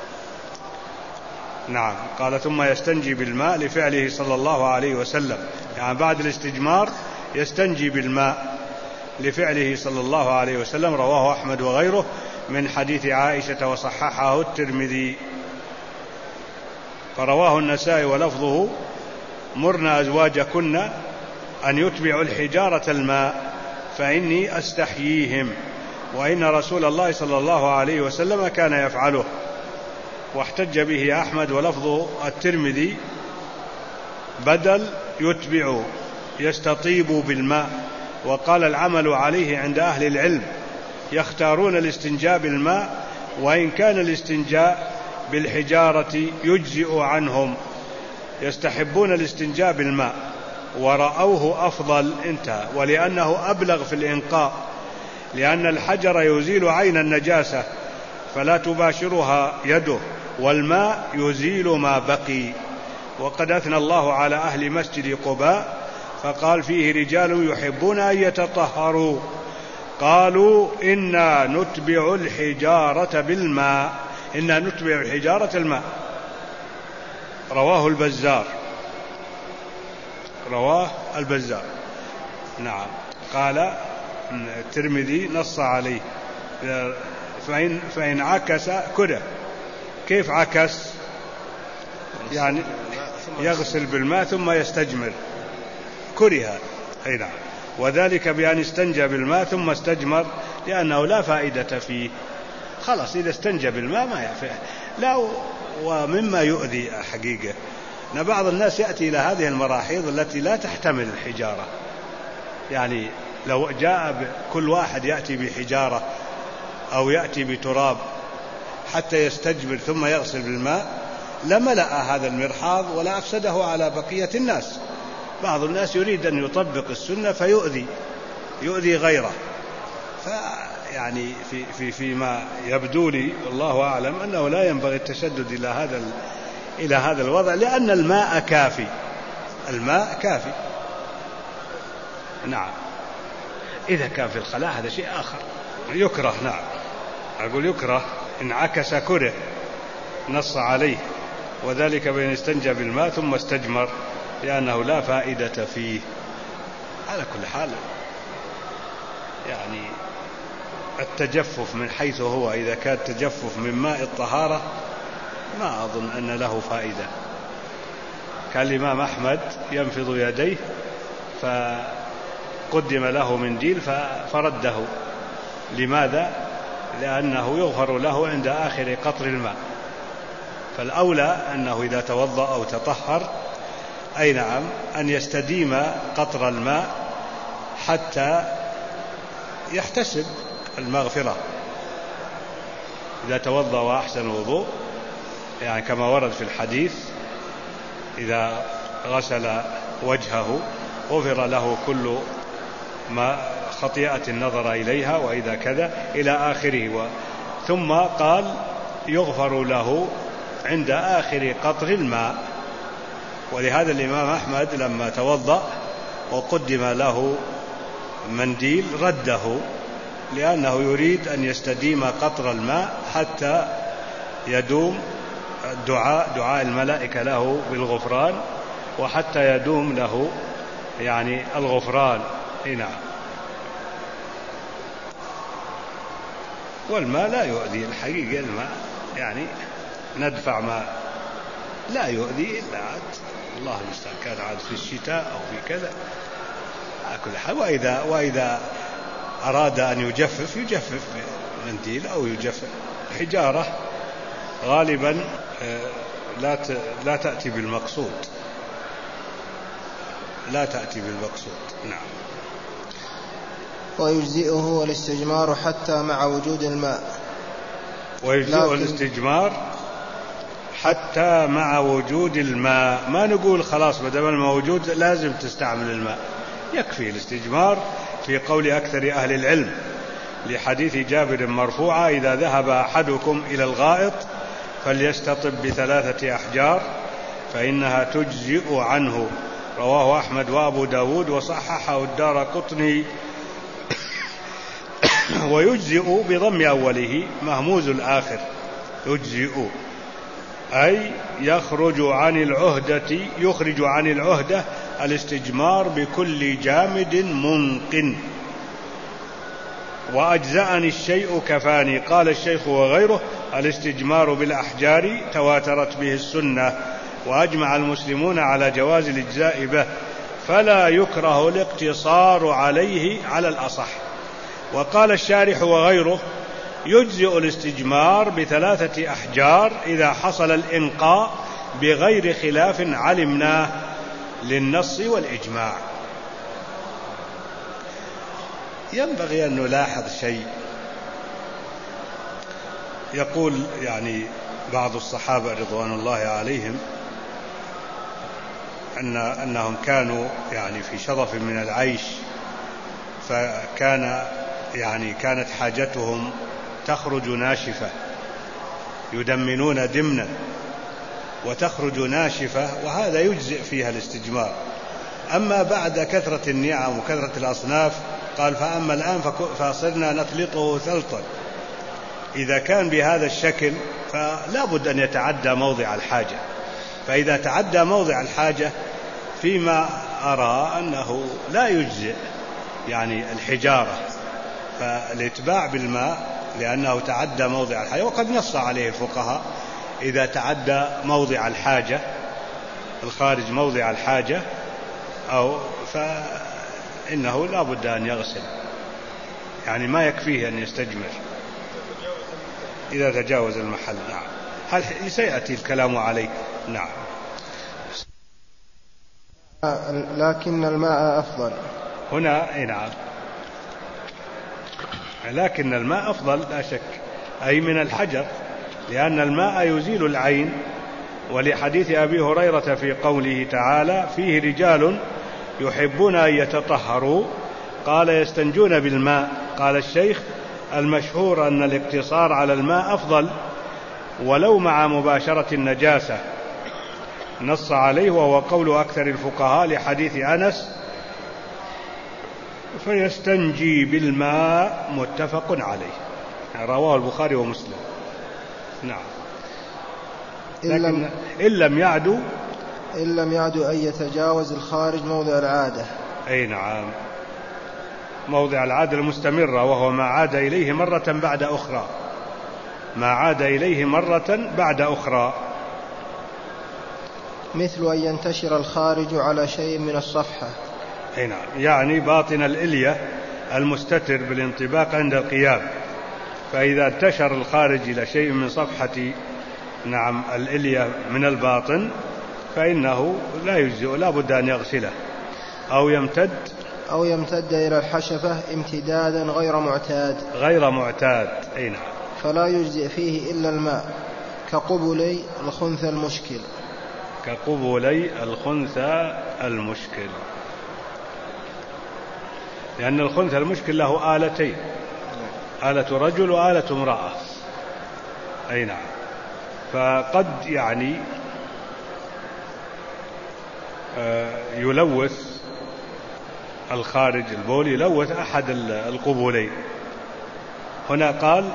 نعم. قال ثم يستنجي بالماء لفعله صلى الله عليه وسلم، يعني بعد الاستجمار يستنجي بالماء لفعله صلى الله عليه وسلم. رواه أحمد وغيره من حديث عائشة وصححه الترمذي. فرواه النسائي ولفظه مرنا أزواجكن أن يتبعوا الحجارة الماء فإني أستحييهم، وإن رسول الله صلى الله عليه وسلم كان يفعله. واحتج به أحمد ولفظ الترمذي بدل يتبع يستطيب بالماء. وقال العمل عليه عند أهل العلم، يختارون الاستنجاء بالماء وإن كان الاستنجاء بالحجارة يجزئ عنهم، يستحبون الاستنجاء بالماء ورأوه أفضل. انتهى. ولأنه أبلغ في الإنقاء، لأن الحجر يزيل عين النجاسة فلا تباشرها يده، والماء يزيل ما بقي. وقد أثنى الله على أهل مسجد قباء فقال فيه رجال يحبون أن يتطهروا قالوا إنا نتبع الحجارة بالماء، إنا نتبع الحجارة الماء. رواه البزار، رواه البزار. نعم. قال الترمذي نص عليه فإن عكس كره. كيف عكس؟ يعني يغسل بالماء ثم يستجمر، كره. أي نعم. وذلك بأن استنجى بالماء ثم استجمر، لأنه لا فائدة فيه. خلاص إذا استنجى بالماء ما ينفع. لا. ومما يؤذي حقيقة أن بعض الناس يأتي إلى هذه المراحيض التي لا تحتمل الحجارة، يعني لو جاء كل واحد يأتي بحجارة أو يأتي بتراب حتى يستجمر ثم يغسل بالماء لملأ هذا المرحاض ولا أفسده على بقية الناس. بعض الناس يريد أن يطبق السنة فيؤذي غيره. فيعني فيما يبدو لي والله أعلم أنه لا ينبغي التشدد إلى هذا الوضع، لأن الماء كافي، الماء كافي. نعم. إذا كان في الخلاء هذا شيء آخر يكره. نعم. أقول يكره، إن عكس كره، نص عليه. وذلك بأن استنجى بالماء ثم استجمر، لأنه لا فائدة فيه. على كل حال يعني التجفف من حيث هو، إذا كان تجفف من ماء الطهارة ما أظن أن له فائدة. كان الإمام أحمد ينفض يديه فقدم له منديل فرده. لماذا؟ لأنه يغفر له عند آخر قطر الماء. فالأولى أنه إذا توضأ أو تطهر أي نعم أن يستديم قطر الماء حتى يحتسب المغفرة. إذا توضأ وأحسن وضوء، يعني كما ورد في الحديث إذا غسل وجهه غفر له كل ما خطيئة نظر إليها وإذا كذا إلى آخره. ثم قال يغفر له عند آخر قطر الماء. ولهذا الإمام أحمد لما توضأ وقدم له منديل رده، لأنه يريد أن يستديم قطر الماء حتى يدوم دعاء الملائكة له بالغفران، وحتى يدوم له يعني الغفران. نعم. والماء لا يؤذي الحقيقة، الماء يعني ندفع ماء لا يؤذي إلا عاد الله المستعان، كان عاد في الشتاء أو في كذا على كل حال. وإذا أراد أن يجفف منديل أو يجفف حجارة غالبا لا تأتي بالمقصود، لا تأتي بالمقصود. نعم. ويجزئه الاستجمار حتى مع وجود الماء. ويجزئه الاستجمار حتى مع وجود الماء. ما نقول خلاص بدل ما موجود لازم تستعمل الماء، يكفي الاستجمار في قول أكثر أهل العلم، لحديث جابر مرفوعا: إذا ذهب أحدكم إلى الغائط فليستطب ب3 أحجار فإنها تجزئ عنه. رواه أحمد وأبو داود وصححه الدارقطني. ويجزئ بضم أوله مهموز الآخر، يجزئ أي يخرج عن العهدة الاستجمار بكل جامد ممكن. وأجزأني الشيء كفاني. قال الشيخ وغيره: الاستجمار بالأحجار تواترت به السنة، وأجمع المسلمون على جواز الإجزاء به، فلا يكره الاقتصار عليه على الأصح. وقال الشارح وغيره: يجزئ الاستجمار ب3 أحجار إذا حصل الإنقاء بغير خلاف علمناه للنص والإجماع. ينبغي أن نلاحظ شيء. يقول يعني بعض الصحابة رضوان الله عليهم أنهم كانوا يعني في شظف من العيش، كانت حاجتهم تخرج ناشفة، يدمنون دمنا وتخرج ناشفة، وهذا يجزئ فيها الاستجمار. أما بعد كثرة النعم وكثرة الأصناف قال: فأما الآن فصرنا نخلطه ثلطا. إذا كان بهذا الشكل فلا بد أن يتعدى موضع الحاجة، فإذا تعدى موضع الحاجة فيما أرى أنه لا يجزئ يعني الحجارة، فالاتباع بالماء لأنه تعدى موضع الحاجة، وقد نص عليه الفقهاء: إذا تعدى موضع الحاجة الخارج موضع الحاجة فإنه لا بد أن يغسل، يعني ما يكفيه أن يستجمر إذا تجاوز المحل. نعم، هل سيأتي الكلام عليه؟ نعم. لكن الماء أفضل هنا. نعم، لكن الماء أفضل لا شك، أي من الحجر، لأن الماء يزيل العين. ولحديث أبي هريرة في قوله تعالى: فيه رجال يحبون أن يتطهروا، قال: يستنجون بالماء. قال الشيخ: المشهور أن الاقتصار على الماء أفضل ولو مع مباشرة النجاسة، نص عليه، وهو قول أكثر الفقهاء لحديث أنس: فيستنجي بالماء، متفق عليه، رواه البخاري ومسلم. نعم. لكن إن لم يعدوا أن يتجاوز الخارج موضع العادة. أي نعم، موضع العادة المستمرة، وهو ما عاد إليه مرة بعد أخرى. مثل أن ينتشر الخارج على شيء من الصفحة. أي نعم، يعني باطن الإلية المستتر بالانطباق عند القيام، فإذا انتشر الخارج إلى شيء من صفحة الإلية من الباطن فإنه لا يجزئ، لا بد أن يغسله، أو يمتد إلى الحشفة امتدادا غير معتاد. أي نعم، فلا يجزئ فيه إلا الماء، كقبلي الخنثى المشكل، لأن الخنثى المشكل له آلتين: آلة رجل وآلة امرأة. أي نعم، فقد يلوث الخارج، البول يلوث أحد القبولين. هنا قال: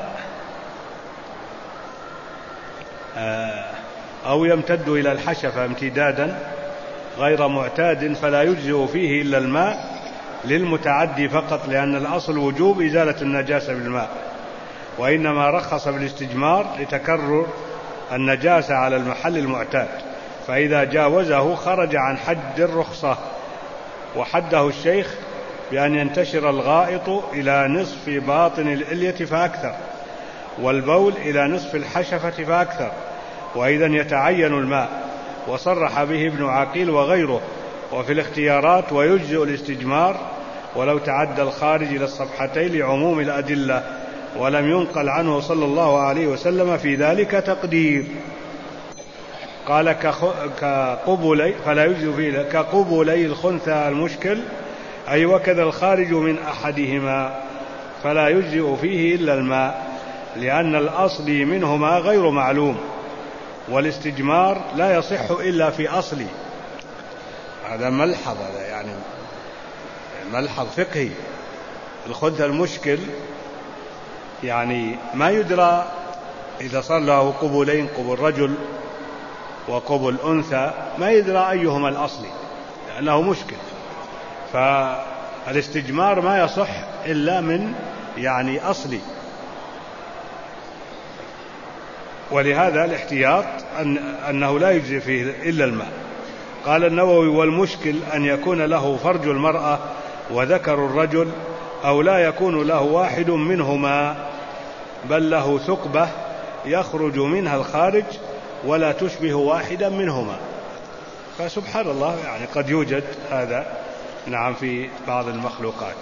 أو يمتد إلى الحشفة امتدادا غير معتاد، فلا يجزئ فيه إلا الماء للمتعدي فقط، لأن الأصل وجوب إزالة النجاسة بالماء، وإنما رخص بالاستجمار لتكرر النجاسة على المحل المعتاد، فإذا جاوزه خرج عن حد الرخصة. وحده الشيخ بأن ينتشر الغائط إلى نصف باطن الإلية فأكثر، والبول إلى نصف الحشفة فأكثر، وإذا يتعين الماء. وصرح به ابن عقيل وغيره. وفي الاختيارات: ويجزئ الاستجمار ولو تعدى الخارج إلى الصفحتين لعموم الأدلة، ولم ينقل عنه صلى الله عليه وسلم في ذلك تقدير. قال كقبلي فلا يجزئ فيه كقبلي الخنثى المشكل، أي وكذا الخارج من أحدهما فلا يجزئ فيه إلا الماء، لأن الأصلي منهما غير معلوم، والاستجمار لا يصح إلا في أصلي. هذا ملحظ، هذا يعني ملحظ فقهي. الخنثى المشكل يعني ما يدرى إذا صار له قبلين، قبل رجل وقبل أنثى، ما يدرى أيهما الأصلي لأنه مشكل. فالاستجمار ما يصح إلا من يعني أصلي، ولهذا الاحتياط أنه لا يجزي فيه إلا الماء. قال النووي: والمشكل أن يكون له فرج المرأة وذكر الرجل، أو لا يكون له واحد منهما بل له ثقبة يخرج منها الخارج ولا تشبه واحدا منهما. فسبحان الله، يعني قد يوجد هذا نعم في بعض المخلوقات.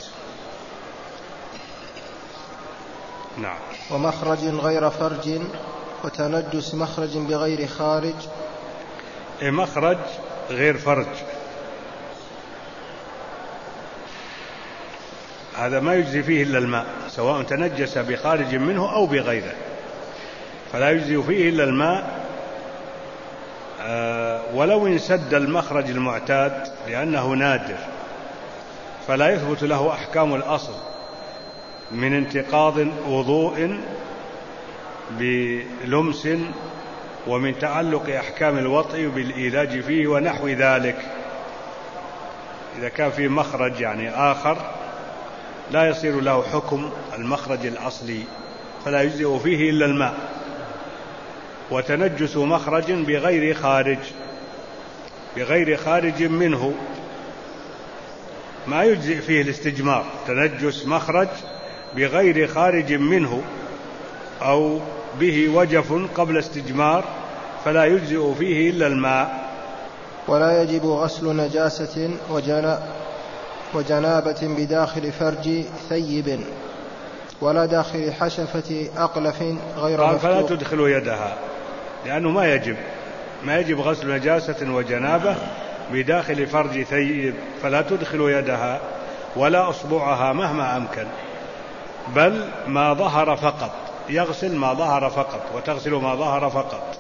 نعم. ومخرج غير فرج، وتنجس مخرج بغير خارج. مخرج غير فرج هذا ما يجزي فيه إلا الماء، سواء تنجس بخارج منه أو بغيره، فلا يجزي فيه إلا الماء. ولو انسد المخرج المعتاد لأنه نادر فلا يثبت له أحكام الأصل من انتقاض وضوء بلمس، ومن تعلق أحكام الوطء بالإيلاج فيه ونحو ذلك. إذا كان في مخرج يعني آخر لا يصير له حكم المخرج الأصلي فلا يجزئ فيه إلا الماء. وتنجس مخرج بغير خارج منه ما يجزئ فيه الاستجمار. تنجس مخرج بغير خارج منه أو به وجف قبل استجمار فلا يجزئ فيه إلا الماء. ولا يجب غسل نجاسة وجنابة بداخل فرج ثيب ولا داخل حشفة أقلف غير قال مفتوح. فلا تدخل يدها، لأنه ما يجب غسل نجاسة وجنابة بداخل فرج ثيب، فلا تدخل يدها ولا أصبعها مهما أمكن، بل ما ظهر فقط، يغسل ما ظهر فقط وتغسل ما ظهر فقط.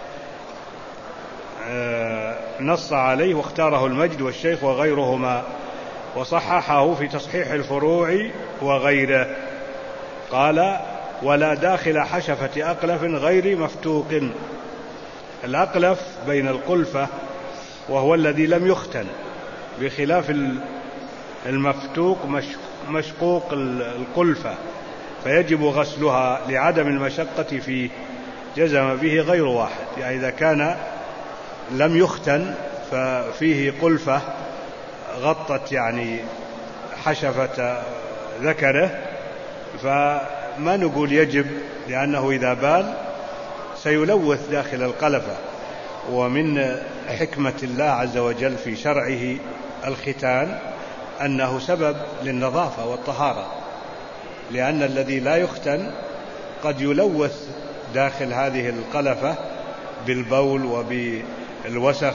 نص عليه واختاره المجد والشيخ وغيرهما، وصححه في تصحيح الفروع وغيره. قال: ولا داخل حشفة أقلف غير مفتوق. الأقلف بين القلفة وهو الذي لم يختن، بخلاف المفتوق مشقوق القلفة فيجب غسلها لعدم المشقة فيه. جزم به غير واحد، يعني إذا كان لم يختن ففيه قلفة غطت يعني حشفة ذكره، فما نقول يجب، لأنه إذا بال سيلوث داخل القلفة. ومن حكمة الله عز وجل في شرعه الختان أنه سبب للنظافة والطهارة، لأن الذي لا يختن قد يلوث داخل هذه القلفة بالبول وبالوسخ،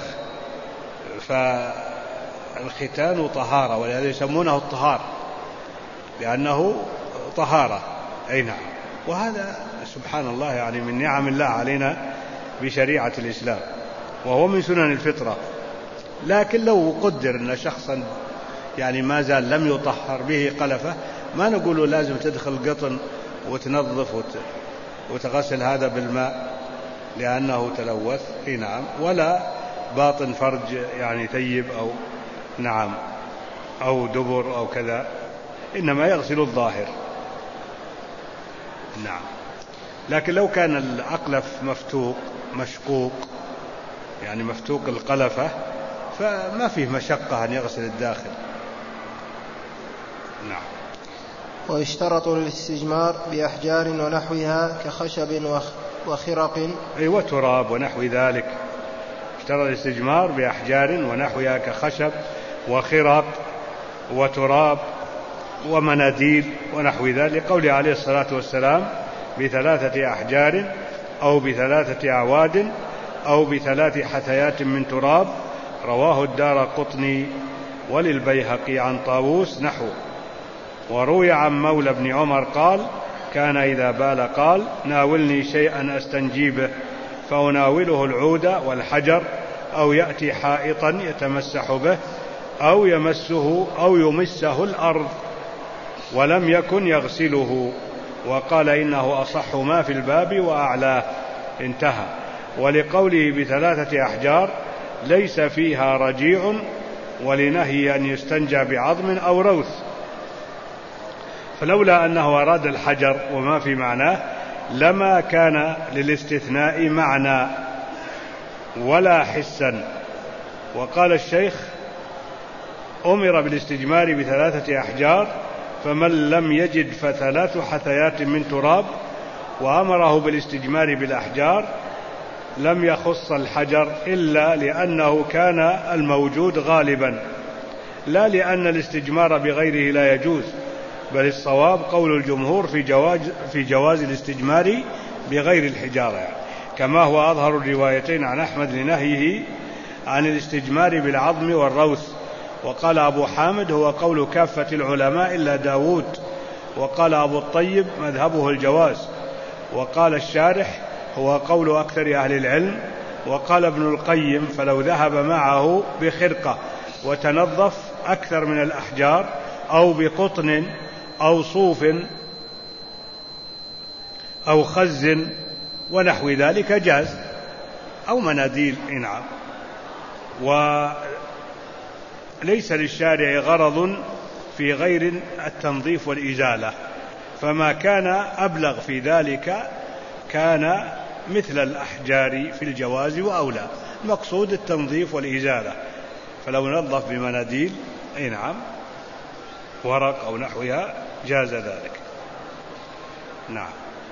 فالختان طهارة، ولهذا يسمونه الطهار لأنه طهارة. أي نعم. وهذا سبحان الله يعني من نعم الله علينا بشريعة الإسلام، وهو من سنن الفطرة. لكن لو قدر أن شخصا يعني ما زال لم يطهر به قلفة، ما نقول لازم تدخل قطن وتنظف وتغسل هذا بالماء لأنه تلوث. نعم. ولا باطن فرج يعني ثيب أو نعم أو دبر أو كذا، إنما يغسل الظاهر. نعم. لكن لو كان الأقلف مفتوق مشقوق يعني مفتوق القلفة فما فيه مشقة أن يغسل الداخل. نعم. ويشترط للاستجمار بأحجار ونحوها كخشب وخرق وتراب ونحو ذلك. اشترط الاستجمار بأحجار ونحوها كخشب وخرق وتراب ومناديل ونحو ذلك، قوله عليه الصلاة والسلام: ب3 أحجار أو ب3 أعواد أو ب3 حثيات من تراب. رواه الدارقطني وللبيهقي عن طاووس نحو. وروي عن مولى بن عمر قال: كان إذا بال قال: ناولني شيئا أستنجيبه، فأناوله العود والحجر، أو يأتي حائطا يتمسح به، أو يمسه الأرض، ولم يكن يغسله. وقال: إنه أصح ما في الباب وأعلاه. انتهى. ولقوله ب3 أحجار ليس فيها رجيع، ولنهي أن يستنجى بعظم أو روث. فلولا أنه أراد الحجر وما في معناه لما كان للاستثناء معنى ولا حسا. وقال الشيخ: أمر بالاستجمار ب3 أحجار، فمن لم يجد ف3 حثيات من تراب. وأمره بالاستجمار بالأحجار، لم يخص الحجر إلا لأنه كان الموجود غالبا، لا لأن الاستجمار بغيره لا يجوز، بل الصواب قول الجمهور في جواز الاستجمار بغير الحجارة، كما هو أظهر الروايتين عن أحمد لنهيه عن الاستجمار بالعظم والروث. وقال أبو حامد: هو قول كافة العلماء إلا داود. وقال أبو الطيب: مذهبه الجواز. وقال الشارح: هو قول أكثر أهل العلم. وقال ابن القيم: فلو ذهب معه بخرقة وتنظف أكثر من الأحجار، أو بقطن أو صوف أو خز ونحو ذلك جاز، أو مناديل. نعم. وليس للشارع غرض في غير التنظيف والإزالة، فما كان أبلغ في ذلك كان مثل الأحجار في الجواز وأولى. المقصود التنظيف والإزالة، فلو نظف بمناديل نعم ورق أو نحوها جاز ذلك. نعم.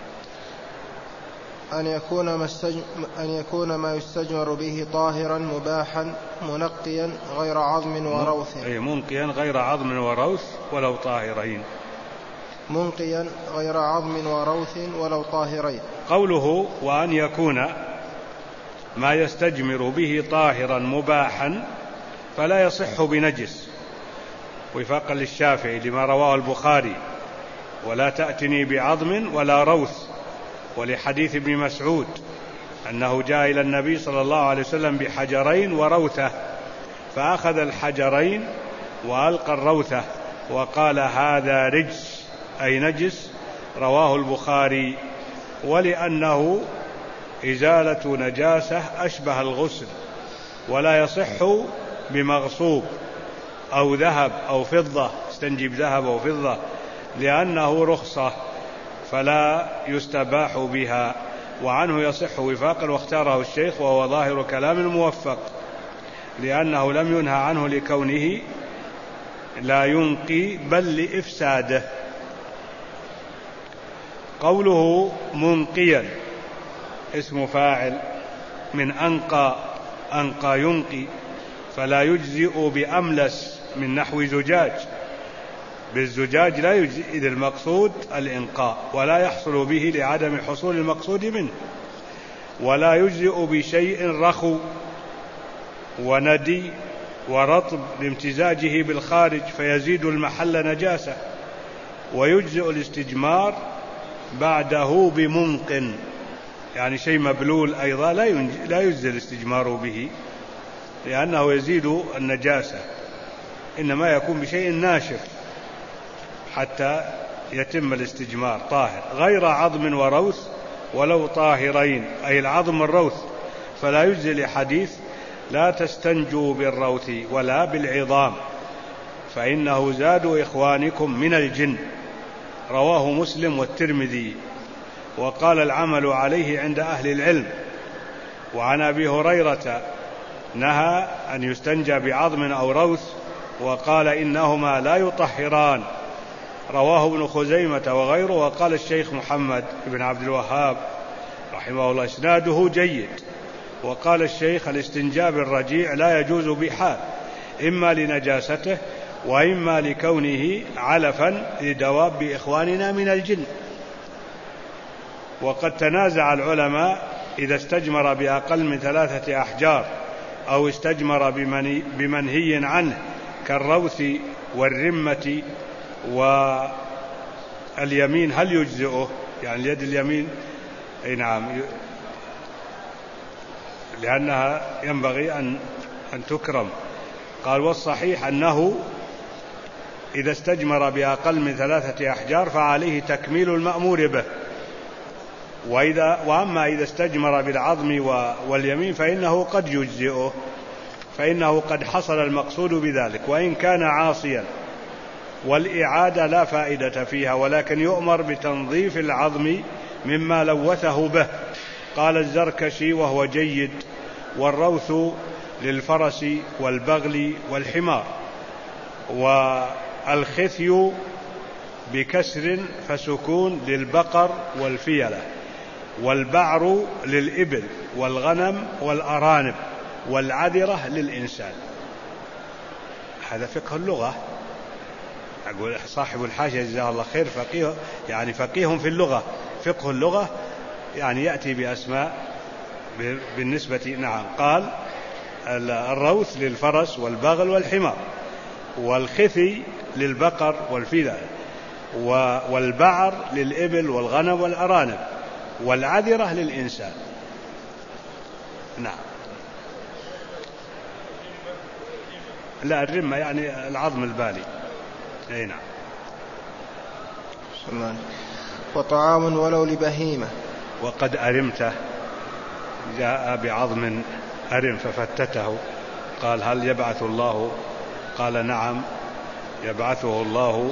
أن يكون ما يستجمر به طاهرا مباحا منقيا غير عظم وروث. منقيا غير عظم وروث ولو طاهرين. منقيا غير عظم وروث ولو طاهرين. قوله: وأن يكون ما يستجمر به طاهرا مباحا، فلا يصح بنجس، وفاقا للشافعي لما رواه البخاري: ولا تأتني بعظم ولا روث. ولحديث ابن مسعود أنه جاء إلى النبي صلى الله عليه وسلم بحجرين وروثة، فأخذ الحجرين وألقى الروثة وقال: هذا رجس، أي نجس. رواه البخاري. ولأنه إزالة نجاسة أشبه الغسل، ولا يصح بمغصوب أو ذهب أو فضة، استنجي بذهب أو فضة، لأنه رخصة فلا يستباح بها. وعنه يصح وفاقا، واختاره الشيخ وهو ظاهر كلام الموفق، لأنه لم ينهى عنه لكونه لا ينقي بل لإفساده. قوله منقيا اسم فاعل من أنقى، أنقى ينقي، فلا يجزئ بأملس من نحو زجاج. بالزجاج لا يجزئ إذ المقصود الإنقاء، ولا يحصل به لعدم حصول المقصود منه. ولا يجزئ بشيء رخو وندي ورطب لامتزاجه بالخارج فيزيد المحل نجاسة. ويجزئ الاستجمار بعده بمنق، يعني شيء مبلول أيضا لا يجزئ الاستجمار به لأنه يزيد النجاسة، إنما يكون بشيء ناشف حتى يتم الاستجمار طاهر. غير عظم وروث ولو طاهرين، أي العظم والروث. فلا يجزي لحديث: لا تستنجوا بالروث ولا بالعظام فإنه زاد إخوانكم من الجن. رواه مسلم والترمذي. وقال العمل عليه عند أهل العلم. وعن أبي هريرة نهى أن يستنجى بعظم أو روث، وقال: إنهما لا يطهران. رواه ابن خزيمة وغيره. وقال الشيخ محمد بن عبد الوهاب رحمه الله: إسناده جيد. وقال الشيخ: الاستنجاء بالرجيع لا يجوز بحال، إما لنجاسته وإما لكونه علفا لدواب إخواننا من الجن. وقد تنازع العلماء إذا استجمر بأقل من 3 أحجار أو استجمر بمنهي عنه كالروث والرمة واليمين هل يجزئه؟ يعني اليد اليمين أي نعم، لأنها ينبغي أن تكرم. قال والصحيح أنه إذا استجمر بأقل من 3 أحجار فعليه تكميل المأمور به، وأما إذا استجمر بالعظم واليمين فإنه قد يجزئه، فإنه قد حصل المقصود بذلك وإن كان عاصيا، والإعادة لا فائدة فيها، ولكن يؤمر بتنظيف العظم مما لوثه به. قال الزركشي وهو جيد: والروث للفرس والبغل والحمار، والخثي بكسر فسكون للبقر والفيلة، والبعر للإبل والغنم والأرانب، والعذرة للإنسان. هذا فقه اللغة. أقول صاحب الحاشية جزاه الله خير فقيه، يعني فقيه في اللغة، فقه اللغة يعني يأتي بأسماء بالنسبة. نعم. قال الروث للفرس والبغل والحمار، والخثي للبقر والفيلة، والبعر للإبل والغنم والأرانب، والعذرة للإنسان. نعم. لا، الرمة يعني العظم البالي. أي نعم. وطعام ولو لبهيمة. وقد أرمته، جاء بعظم أرم ففتته، قال هل يبعث الله؟ قال نعم يبعثه الله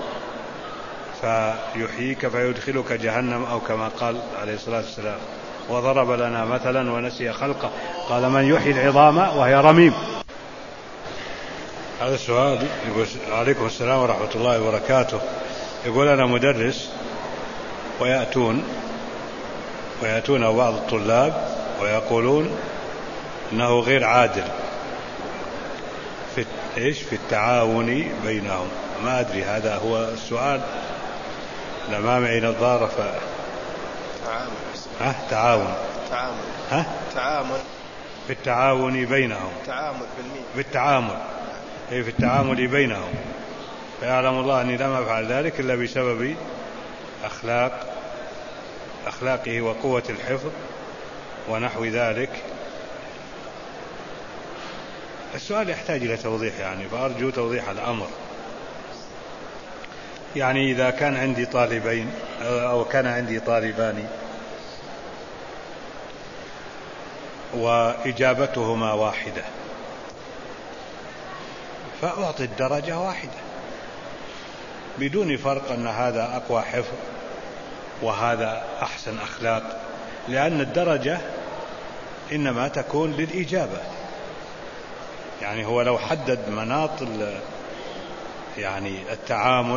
فيحييك فيدخلك جهنم، أو كما قال عليه الصلاة والسلام. وضرب لنا مثلا ونسي خلقه، قال من يحيي العظام وهي رميم. هذا السؤال يقول: عليكم السلام ورحمة الله وبركاته. يقول: أنا مدرس ويأتون بعض الطلاب ويقولون إنه غير عادل في التعاون بينهم. ما أدري، هذا هو السؤال. لا، ما معي نظارة. تعاون في التعاون بينهم، بالتعامل، أي في التعامل بينهم. فيعلم الله أني لم أفعل ذلك إلا بسبب أخلاقه وقوة الحفظ ونحو ذلك. السؤال يحتاج إلى توضيح، يعني فأرجو توضيح الأمر. يعني إذا كان عندي طالبين أو كان عندي طالبان وإجابتهما واحدة فأعطي الدرجة واحدة بدون فرق أن هذا أقوى حفظ وهذا أحسن أخلاق، لأن الدرجة إنما تكون للإجابة. يعني هو لو حدد مناط يعني التعامل،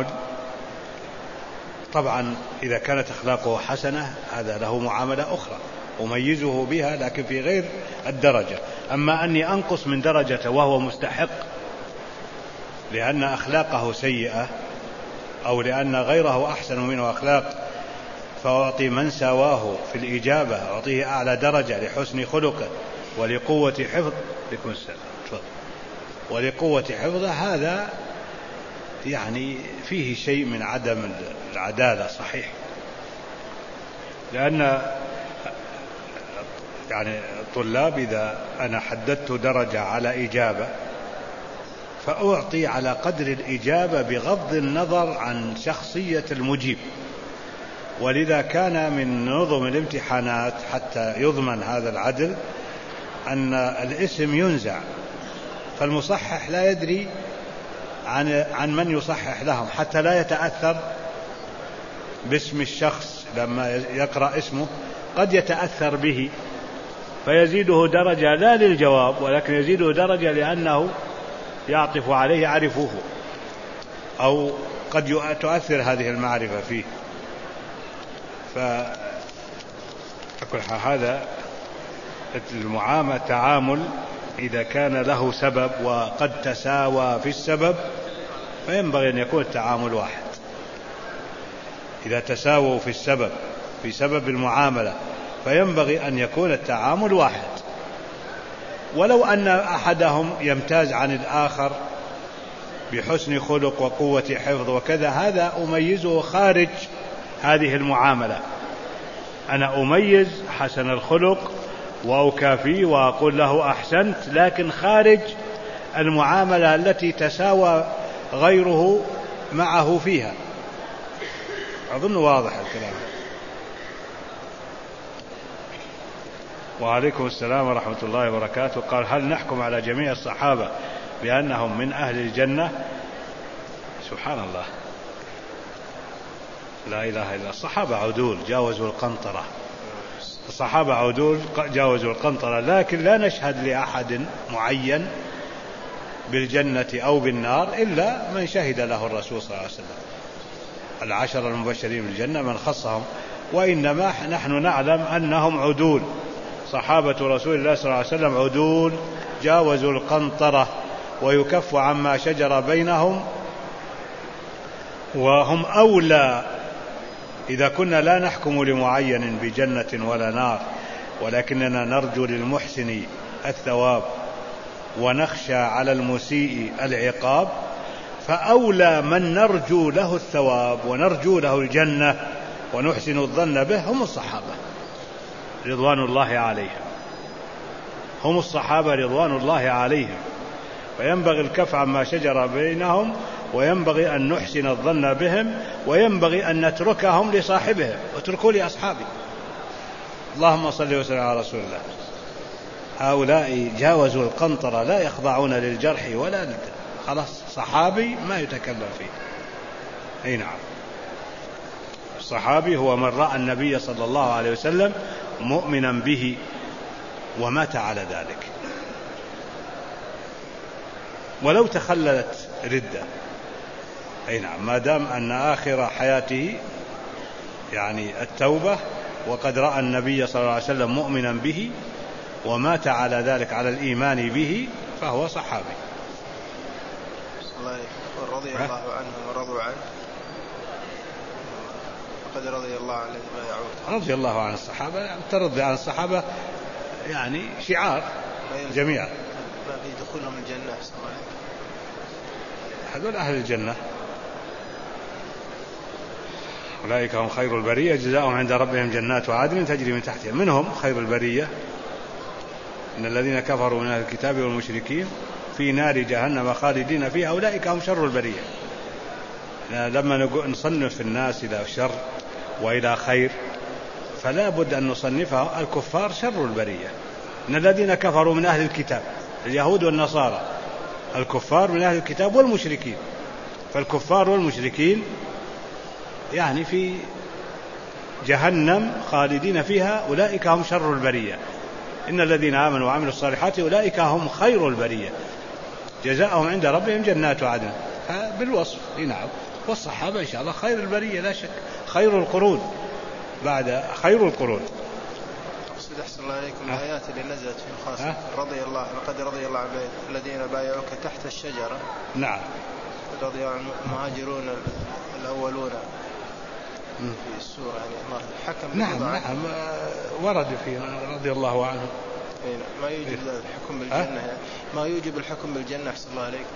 طبعا إذا كانت أخلاقه حسنة هذا له معاملة أخرى أميزه بها، لكن في غير الدرجة. أما أني أنقص من درجته وهو مستحق لأن أخلاقه سيئة أو لأن غيره أحسن منه أخلاق، فأعطي من سواه في الإجابة أعطيه أعلى درجة لحسن خلقه ولقوة حفظ ولقوة حفظه، هذا يعني فيه شيء من عدم العدالة. صحيح، لأن يعني الطلاب إذا أنا حددت درجة على إجابة فأعطي على قدر الإجابة بغض النظر عن شخصية المجيب. ولذا كان من نظم الامتحانات حتى يضمن هذا العدل أن الاسم ينزع، فالمصحح لا يدري عن من يصحح لهم حتى لا يتأثر باسم الشخص. لما يقرأ اسمه قد يتأثر به فيزيده درجة لا للجواب، ولكن يزيده درجة لأنه يعطف عليه يعرفه، أو قد تؤثر هذه المعرفة فيه. فأقول هذا المعاملة تعامل إذا كان له سبب وقد تساوى في السبب فينبغي أن يكون التعامل واحد. إذا تساووا في السبب في سبب المعاملة فينبغي أن يكون التعامل واحد، ولو أن أحدهم يمتاز عن الآخر بحسن خلق وقوة حفظ وكذا، هذا أميزه خارج هذه المعاملة. أنا أميز حسن الخلق وأكافيه وأقول له أحسنت، لكن خارج المعاملة التي تساوى غيره معه فيها. أظن واضح الكلام. وعليكم السلام ورحمة الله وبركاته. قال: هل نحكم على جميع الصحابة بأنهم من أهل الجنة؟ سبحان الله، لا إله إلا الله. الصحابة عدول جاوزوا القنطرة، الصحابة عدول جاوزوا القنطرة، لكن لا نشهد لأحد معين بالجنة أو بالنار إلا من شهد له الرسول صلى الله عليه وسلم. 10 المبشرين بالجنة من خصهم، وإنما نحن نعلم أنهم عدول. صحابة رسول الله صلى الله عليه وسلم عدول جاوزوا القنطرة، ويكف عما شجر بينهم، وهم أولى. إذا كنا لا نحكم لمعين بجنة ولا نار، ولكننا نرجو للمحسن الثواب ونخشى على المسيء العقاب، فأولى من نرجو له الثواب ونرجو له الجنة ونحسن الظن به هم الصحابة رضوان الله عليهم. هم الصحابة رضوان الله عليهم، وينبغي الكف عما شجر بينهم، وينبغي أن نحسن الظن بهم، وينبغي أن نتركهم لصاحبهم. واتركوا لي أصحابي. اللهم صل وسلم على رسول الله. هؤلاء جاوزوا القنطرة، لا يخضعون للجرح ولا خلاص. صحابي ما يتكلم فيه. أي نعم، الصحابي هو من رأى النبي صلى الله عليه وسلم مؤمنا به ومات على ذلك، ولو تخللت ردة. أي نعم، ما دام أن آخر حياته يعني التوبة، وقد رأى النبي صلى الله عليه وسلم مؤمنا به ومات على ذلك على الإيمان به، فهو صحابي. رضي الله عنه ورضوا عنه، وقد رضي الله عن الذين بايعوه. رضي الله عن الصحابة، ترضي عن الصحابة يعني شعار جميعا. ما في دخولهم الجنة، هذول أهل الجنة، أولئك هم خير البرية، جزاؤهم عند ربهم جنات عدن تجري من تحتها. منهم خير البرية: إن الذين كفروا من أهل الكتاب والمشركين في نار جهنم خالدين فيها أولئك هم شر البرية. لما نصنف الناس إلى شر وإلى خير، فلا بد أن نصنفها الكفار شر البرية. إن الذين كفروا من أهل الكتاب، اليهود والنصارى، الكفار من أهل الكتاب والمشركين، فالكفار والمشركين يعني في جهنم خالدين فيها، أولئك هم شر البرية. إن الذين آمنوا وعملوا الصالحات أولئك هم خير البرية، جزاؤهم عند ربهم جنات عدن. بالوصف. نعم، والصحابة إن شاء الله خير البرية لا شك، خير القرون بعد خير القرون. أقصد أحسن الله عليكم الآيات اللي نزلت في خاصة رضي الله، لقد رضي الله عن الذين بايعوك تحت الشجرة. نعم، رضي الله عن المهاجرون الأولون في السورة، يعني حكم. نعم ورد فيه رضي الله عنه. ما يوجب الحكم بالجنة، ما يوجب الحكم بالجنة. أحسن الله عليكم.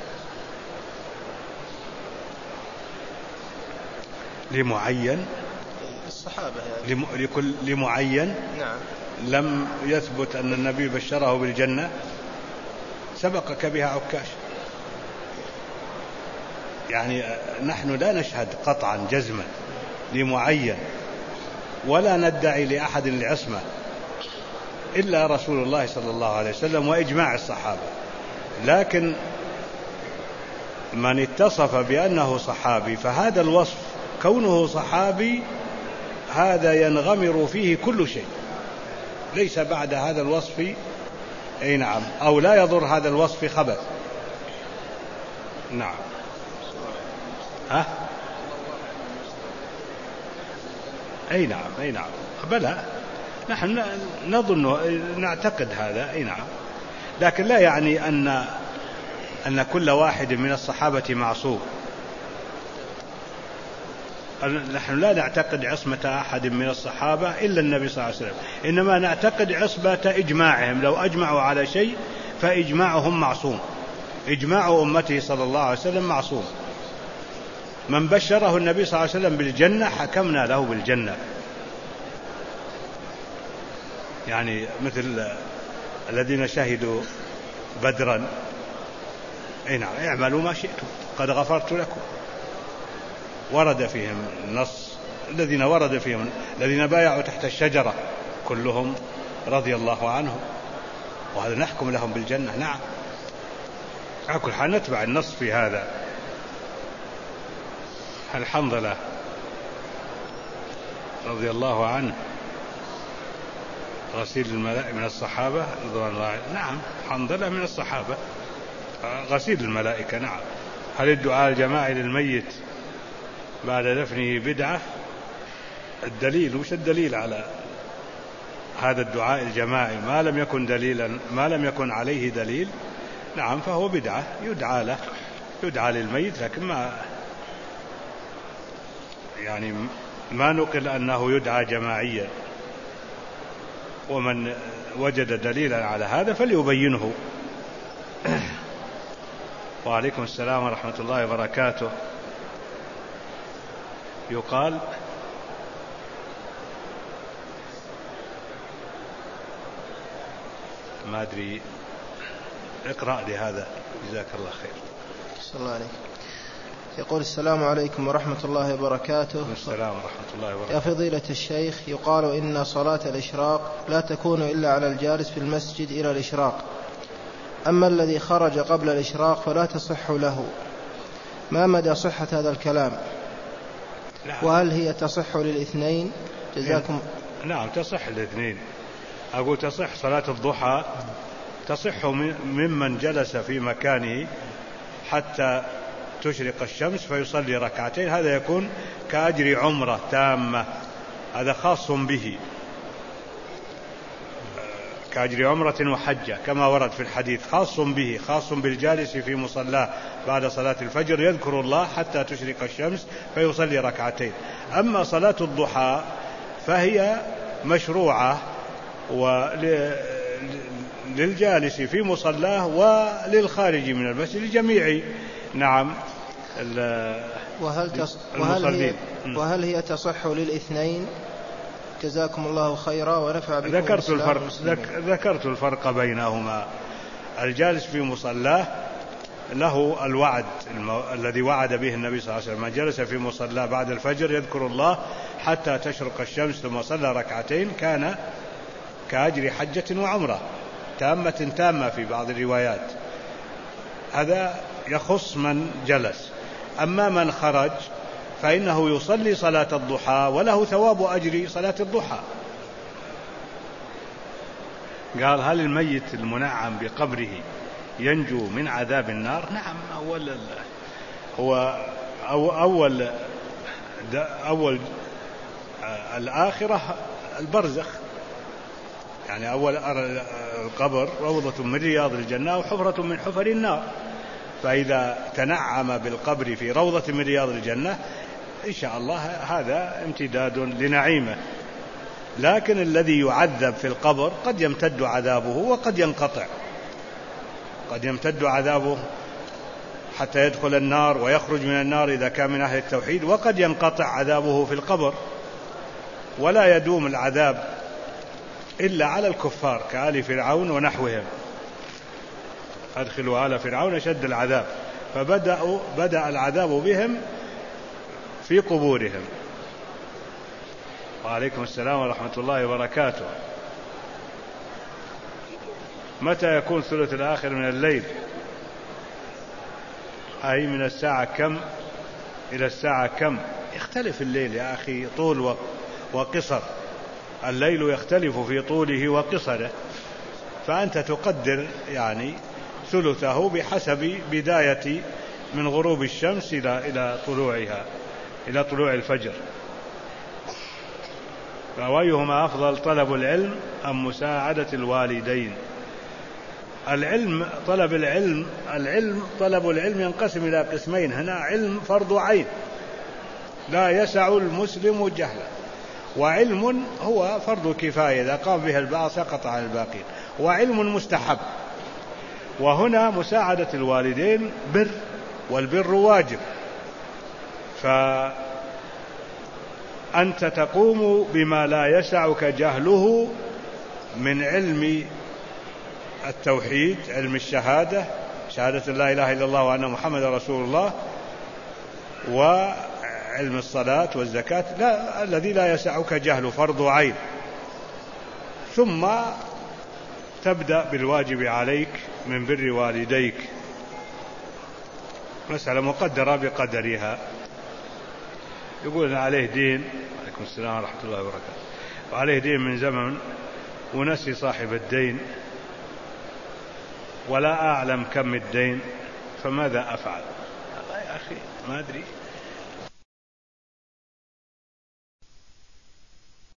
لمعين الصحابة يعني. لمعين. نعم. لم يثبت أن النبي بشره بالجنة، سبقك بها عكاش. يعني نحن لا نشهد قطعا جزما لمعين، ولا ندعي لأحد العصمة إلا رسول الله صلى الله عليه وسلم وإجماع الصحابة. لكن من اتصف بأنه صحابي، فهذا الوصف كونه صحابي هذا ينغمر فيه كل شيء، ليس بعد هذا الوصف أي نعم، أو لا يضر هذا الوصف خبث. نعم. أي نعم بلى، نحن نظن نعتقد هذا. أي نعم، لكن لا يعني أن كل واحد من الصحابة معصوم. نحن لا نعتقد عصمة أحد من الصحابة إلا النبي صلى الله عليه وسلم، إنما نعتقد عصمة إجماعهم، لو أجمعوا على شيء فإجماعهم معصوم، إجماع أمته صلى الله عليه وسلم معصوم. من بشره النبي صلى الله عليه وسلم بالجنة حكمنا له بالجنة، يعني مثل الذين شهدوا بدرا، نعم اعملوا ما شئتم قد غفرت لكم، ورد فيهم النص، الذين ورد فيهم الذين بايعوا تحت الشجرة كلهم رضي الله عنهم، وهذا نحكم لهم بالجنة. نعم على كل حال نتبع النص في هذا. الحنظلة رضي الله عنه غسيل الملائكة من الصحابة رضوان الله عنه. نعم حنظلة من الصحابة غسيل الملائكة. نعم. هل الدعاء الجماعي للميت بعد دفنه بدعة؟ الدليل، وش الدليل على هذا الدعاء الجماعي؟ ما لم يكن دليلا، ما لم يكن عليه دليل، نعم فهو بدعة، يدعى له، يدعى للميت، لكن ما نقل أنه يدعى جماعيا. ومن وجد دليلا على هذا فليبينه. وعليكم السلام ورحمة الله وبركاته. يقال ما أدري، اقرأ لهذا جزاك الله خير. صلى الله عليك. يقول السلام عليكم ورحمة الله وبركاته. السلام ورحمة الله وبركاته. يا فضيلة الشيخ، يقال إن صلاة الإشراق لا تكون إلا على الجالس في المسجد إلى الإشراق، أما الذي خرج قبل الإشراق فلا تصح له، ما مدى صحة هذا الكلام؟ وهل هي تصح للاثنين؟ جزاكم. نعم تصح الاثنين. أقول تصح صلاة الضحى، تصح ممن جلس في مكانه حتى تشرق الشمس فيصلي ركعتين، هذا يكون كأجر عمرة تامة، هذا خاص به، كأجر عمرة وحجة كما ورد في الحديث، خاص به، خاص بالجالس في مصلاه بعد صلاة الفجر يذكر الله حتى تشرق الشمس فيصلي ركعتين. أما صلاة الضحى فهي مشروعة للجالس في مصلاه وللخارج من المسجد لجميع. نعم وهل هي تصح للاثنين؟ جزاكم الله خيرا ونفع بكم. ذكرت الفرق بينهما. الجالس في مصلاه له الوعد الذي وعد به النبي صلى الله عليه وسلم، من جلس في مصلاه بعد الفجر يذكر الله حتى تشرق الشمس ثم صلى ركعتين كان كأجر حجة وعمرة تامة في بعض الروايات. هذا يخص من جلس. أما من خرج فإنه يصلي صلاة الضحى وله ثواب أجر صلاة الضحى. قال هل الميت المنعم بقبره ينجو من عذاب النار؟ نعم. أول الآخرة البرزخ، يعني أول القبر روضة من رياض الجنة وحفرة من حفر النار، فإذا تنعم بالقبر في روضة من رياض الجنة إن شاء الله هذا امتداد لنعيمه. لكن الذي يعذب في القبر قد يمتد عذابه وقد ينقطع، قد يمتد عذابه حتى يدخل النار ويخرج من النار إذا كان من أهل التوحيد، وقد ينقطع عذابه في القبر ولا يدوم العذاب إلا على الكفار كآل فرعون ونحوهم، أدخلوا آل فرعون شد العذاب، فبدأ العذاب بهم في قبورهم. وعليكم السلام ورحمة الله وبركاته. متى يكون ثلث الآخر من الليل؟ أي من الساعة كم إلى الساعة كم؟ يختلف الليل يا أخي، طول وقصر، الليل يختلف في طوله وقصره، فأنت تقدر يعني ثلثه بحسب بداية من غروب الشمس إلى طلوعها، إلى طلوع الفجر. فأيهما أفضل، طلب العلم أم مساعدة الوالدين؟ طلب العلم ينقسم إلى قسمين. هنا علم فرض عين لا يسع المسلم جهله. وعلم هو فرض كفاية، إذا قام به البعض سقط على الباقين، وعلم مستحب. وهنا مساعدة الوالدين بر، والبر واجب، فأنت تقوم بما لا يسعك جهله من علم التوحيد، علم الشهادة، شهادة لا إله إلا الله وأن محمد رسول الله، وعلم الصلاة والزكاة الذي لا يسعك جهله، فرض عين. ثم تبدأ بالواجب عليك من بر والديك، مسألة مقدرة بقدرها. يقول عليه دين، عليكم السلام ورحمة الله وبركاته، وعليه دين من زمن ونسي صاحب الدين ولا أعلم كم الدين، فماذا أفعل؟ الله يا أخي ما أدري.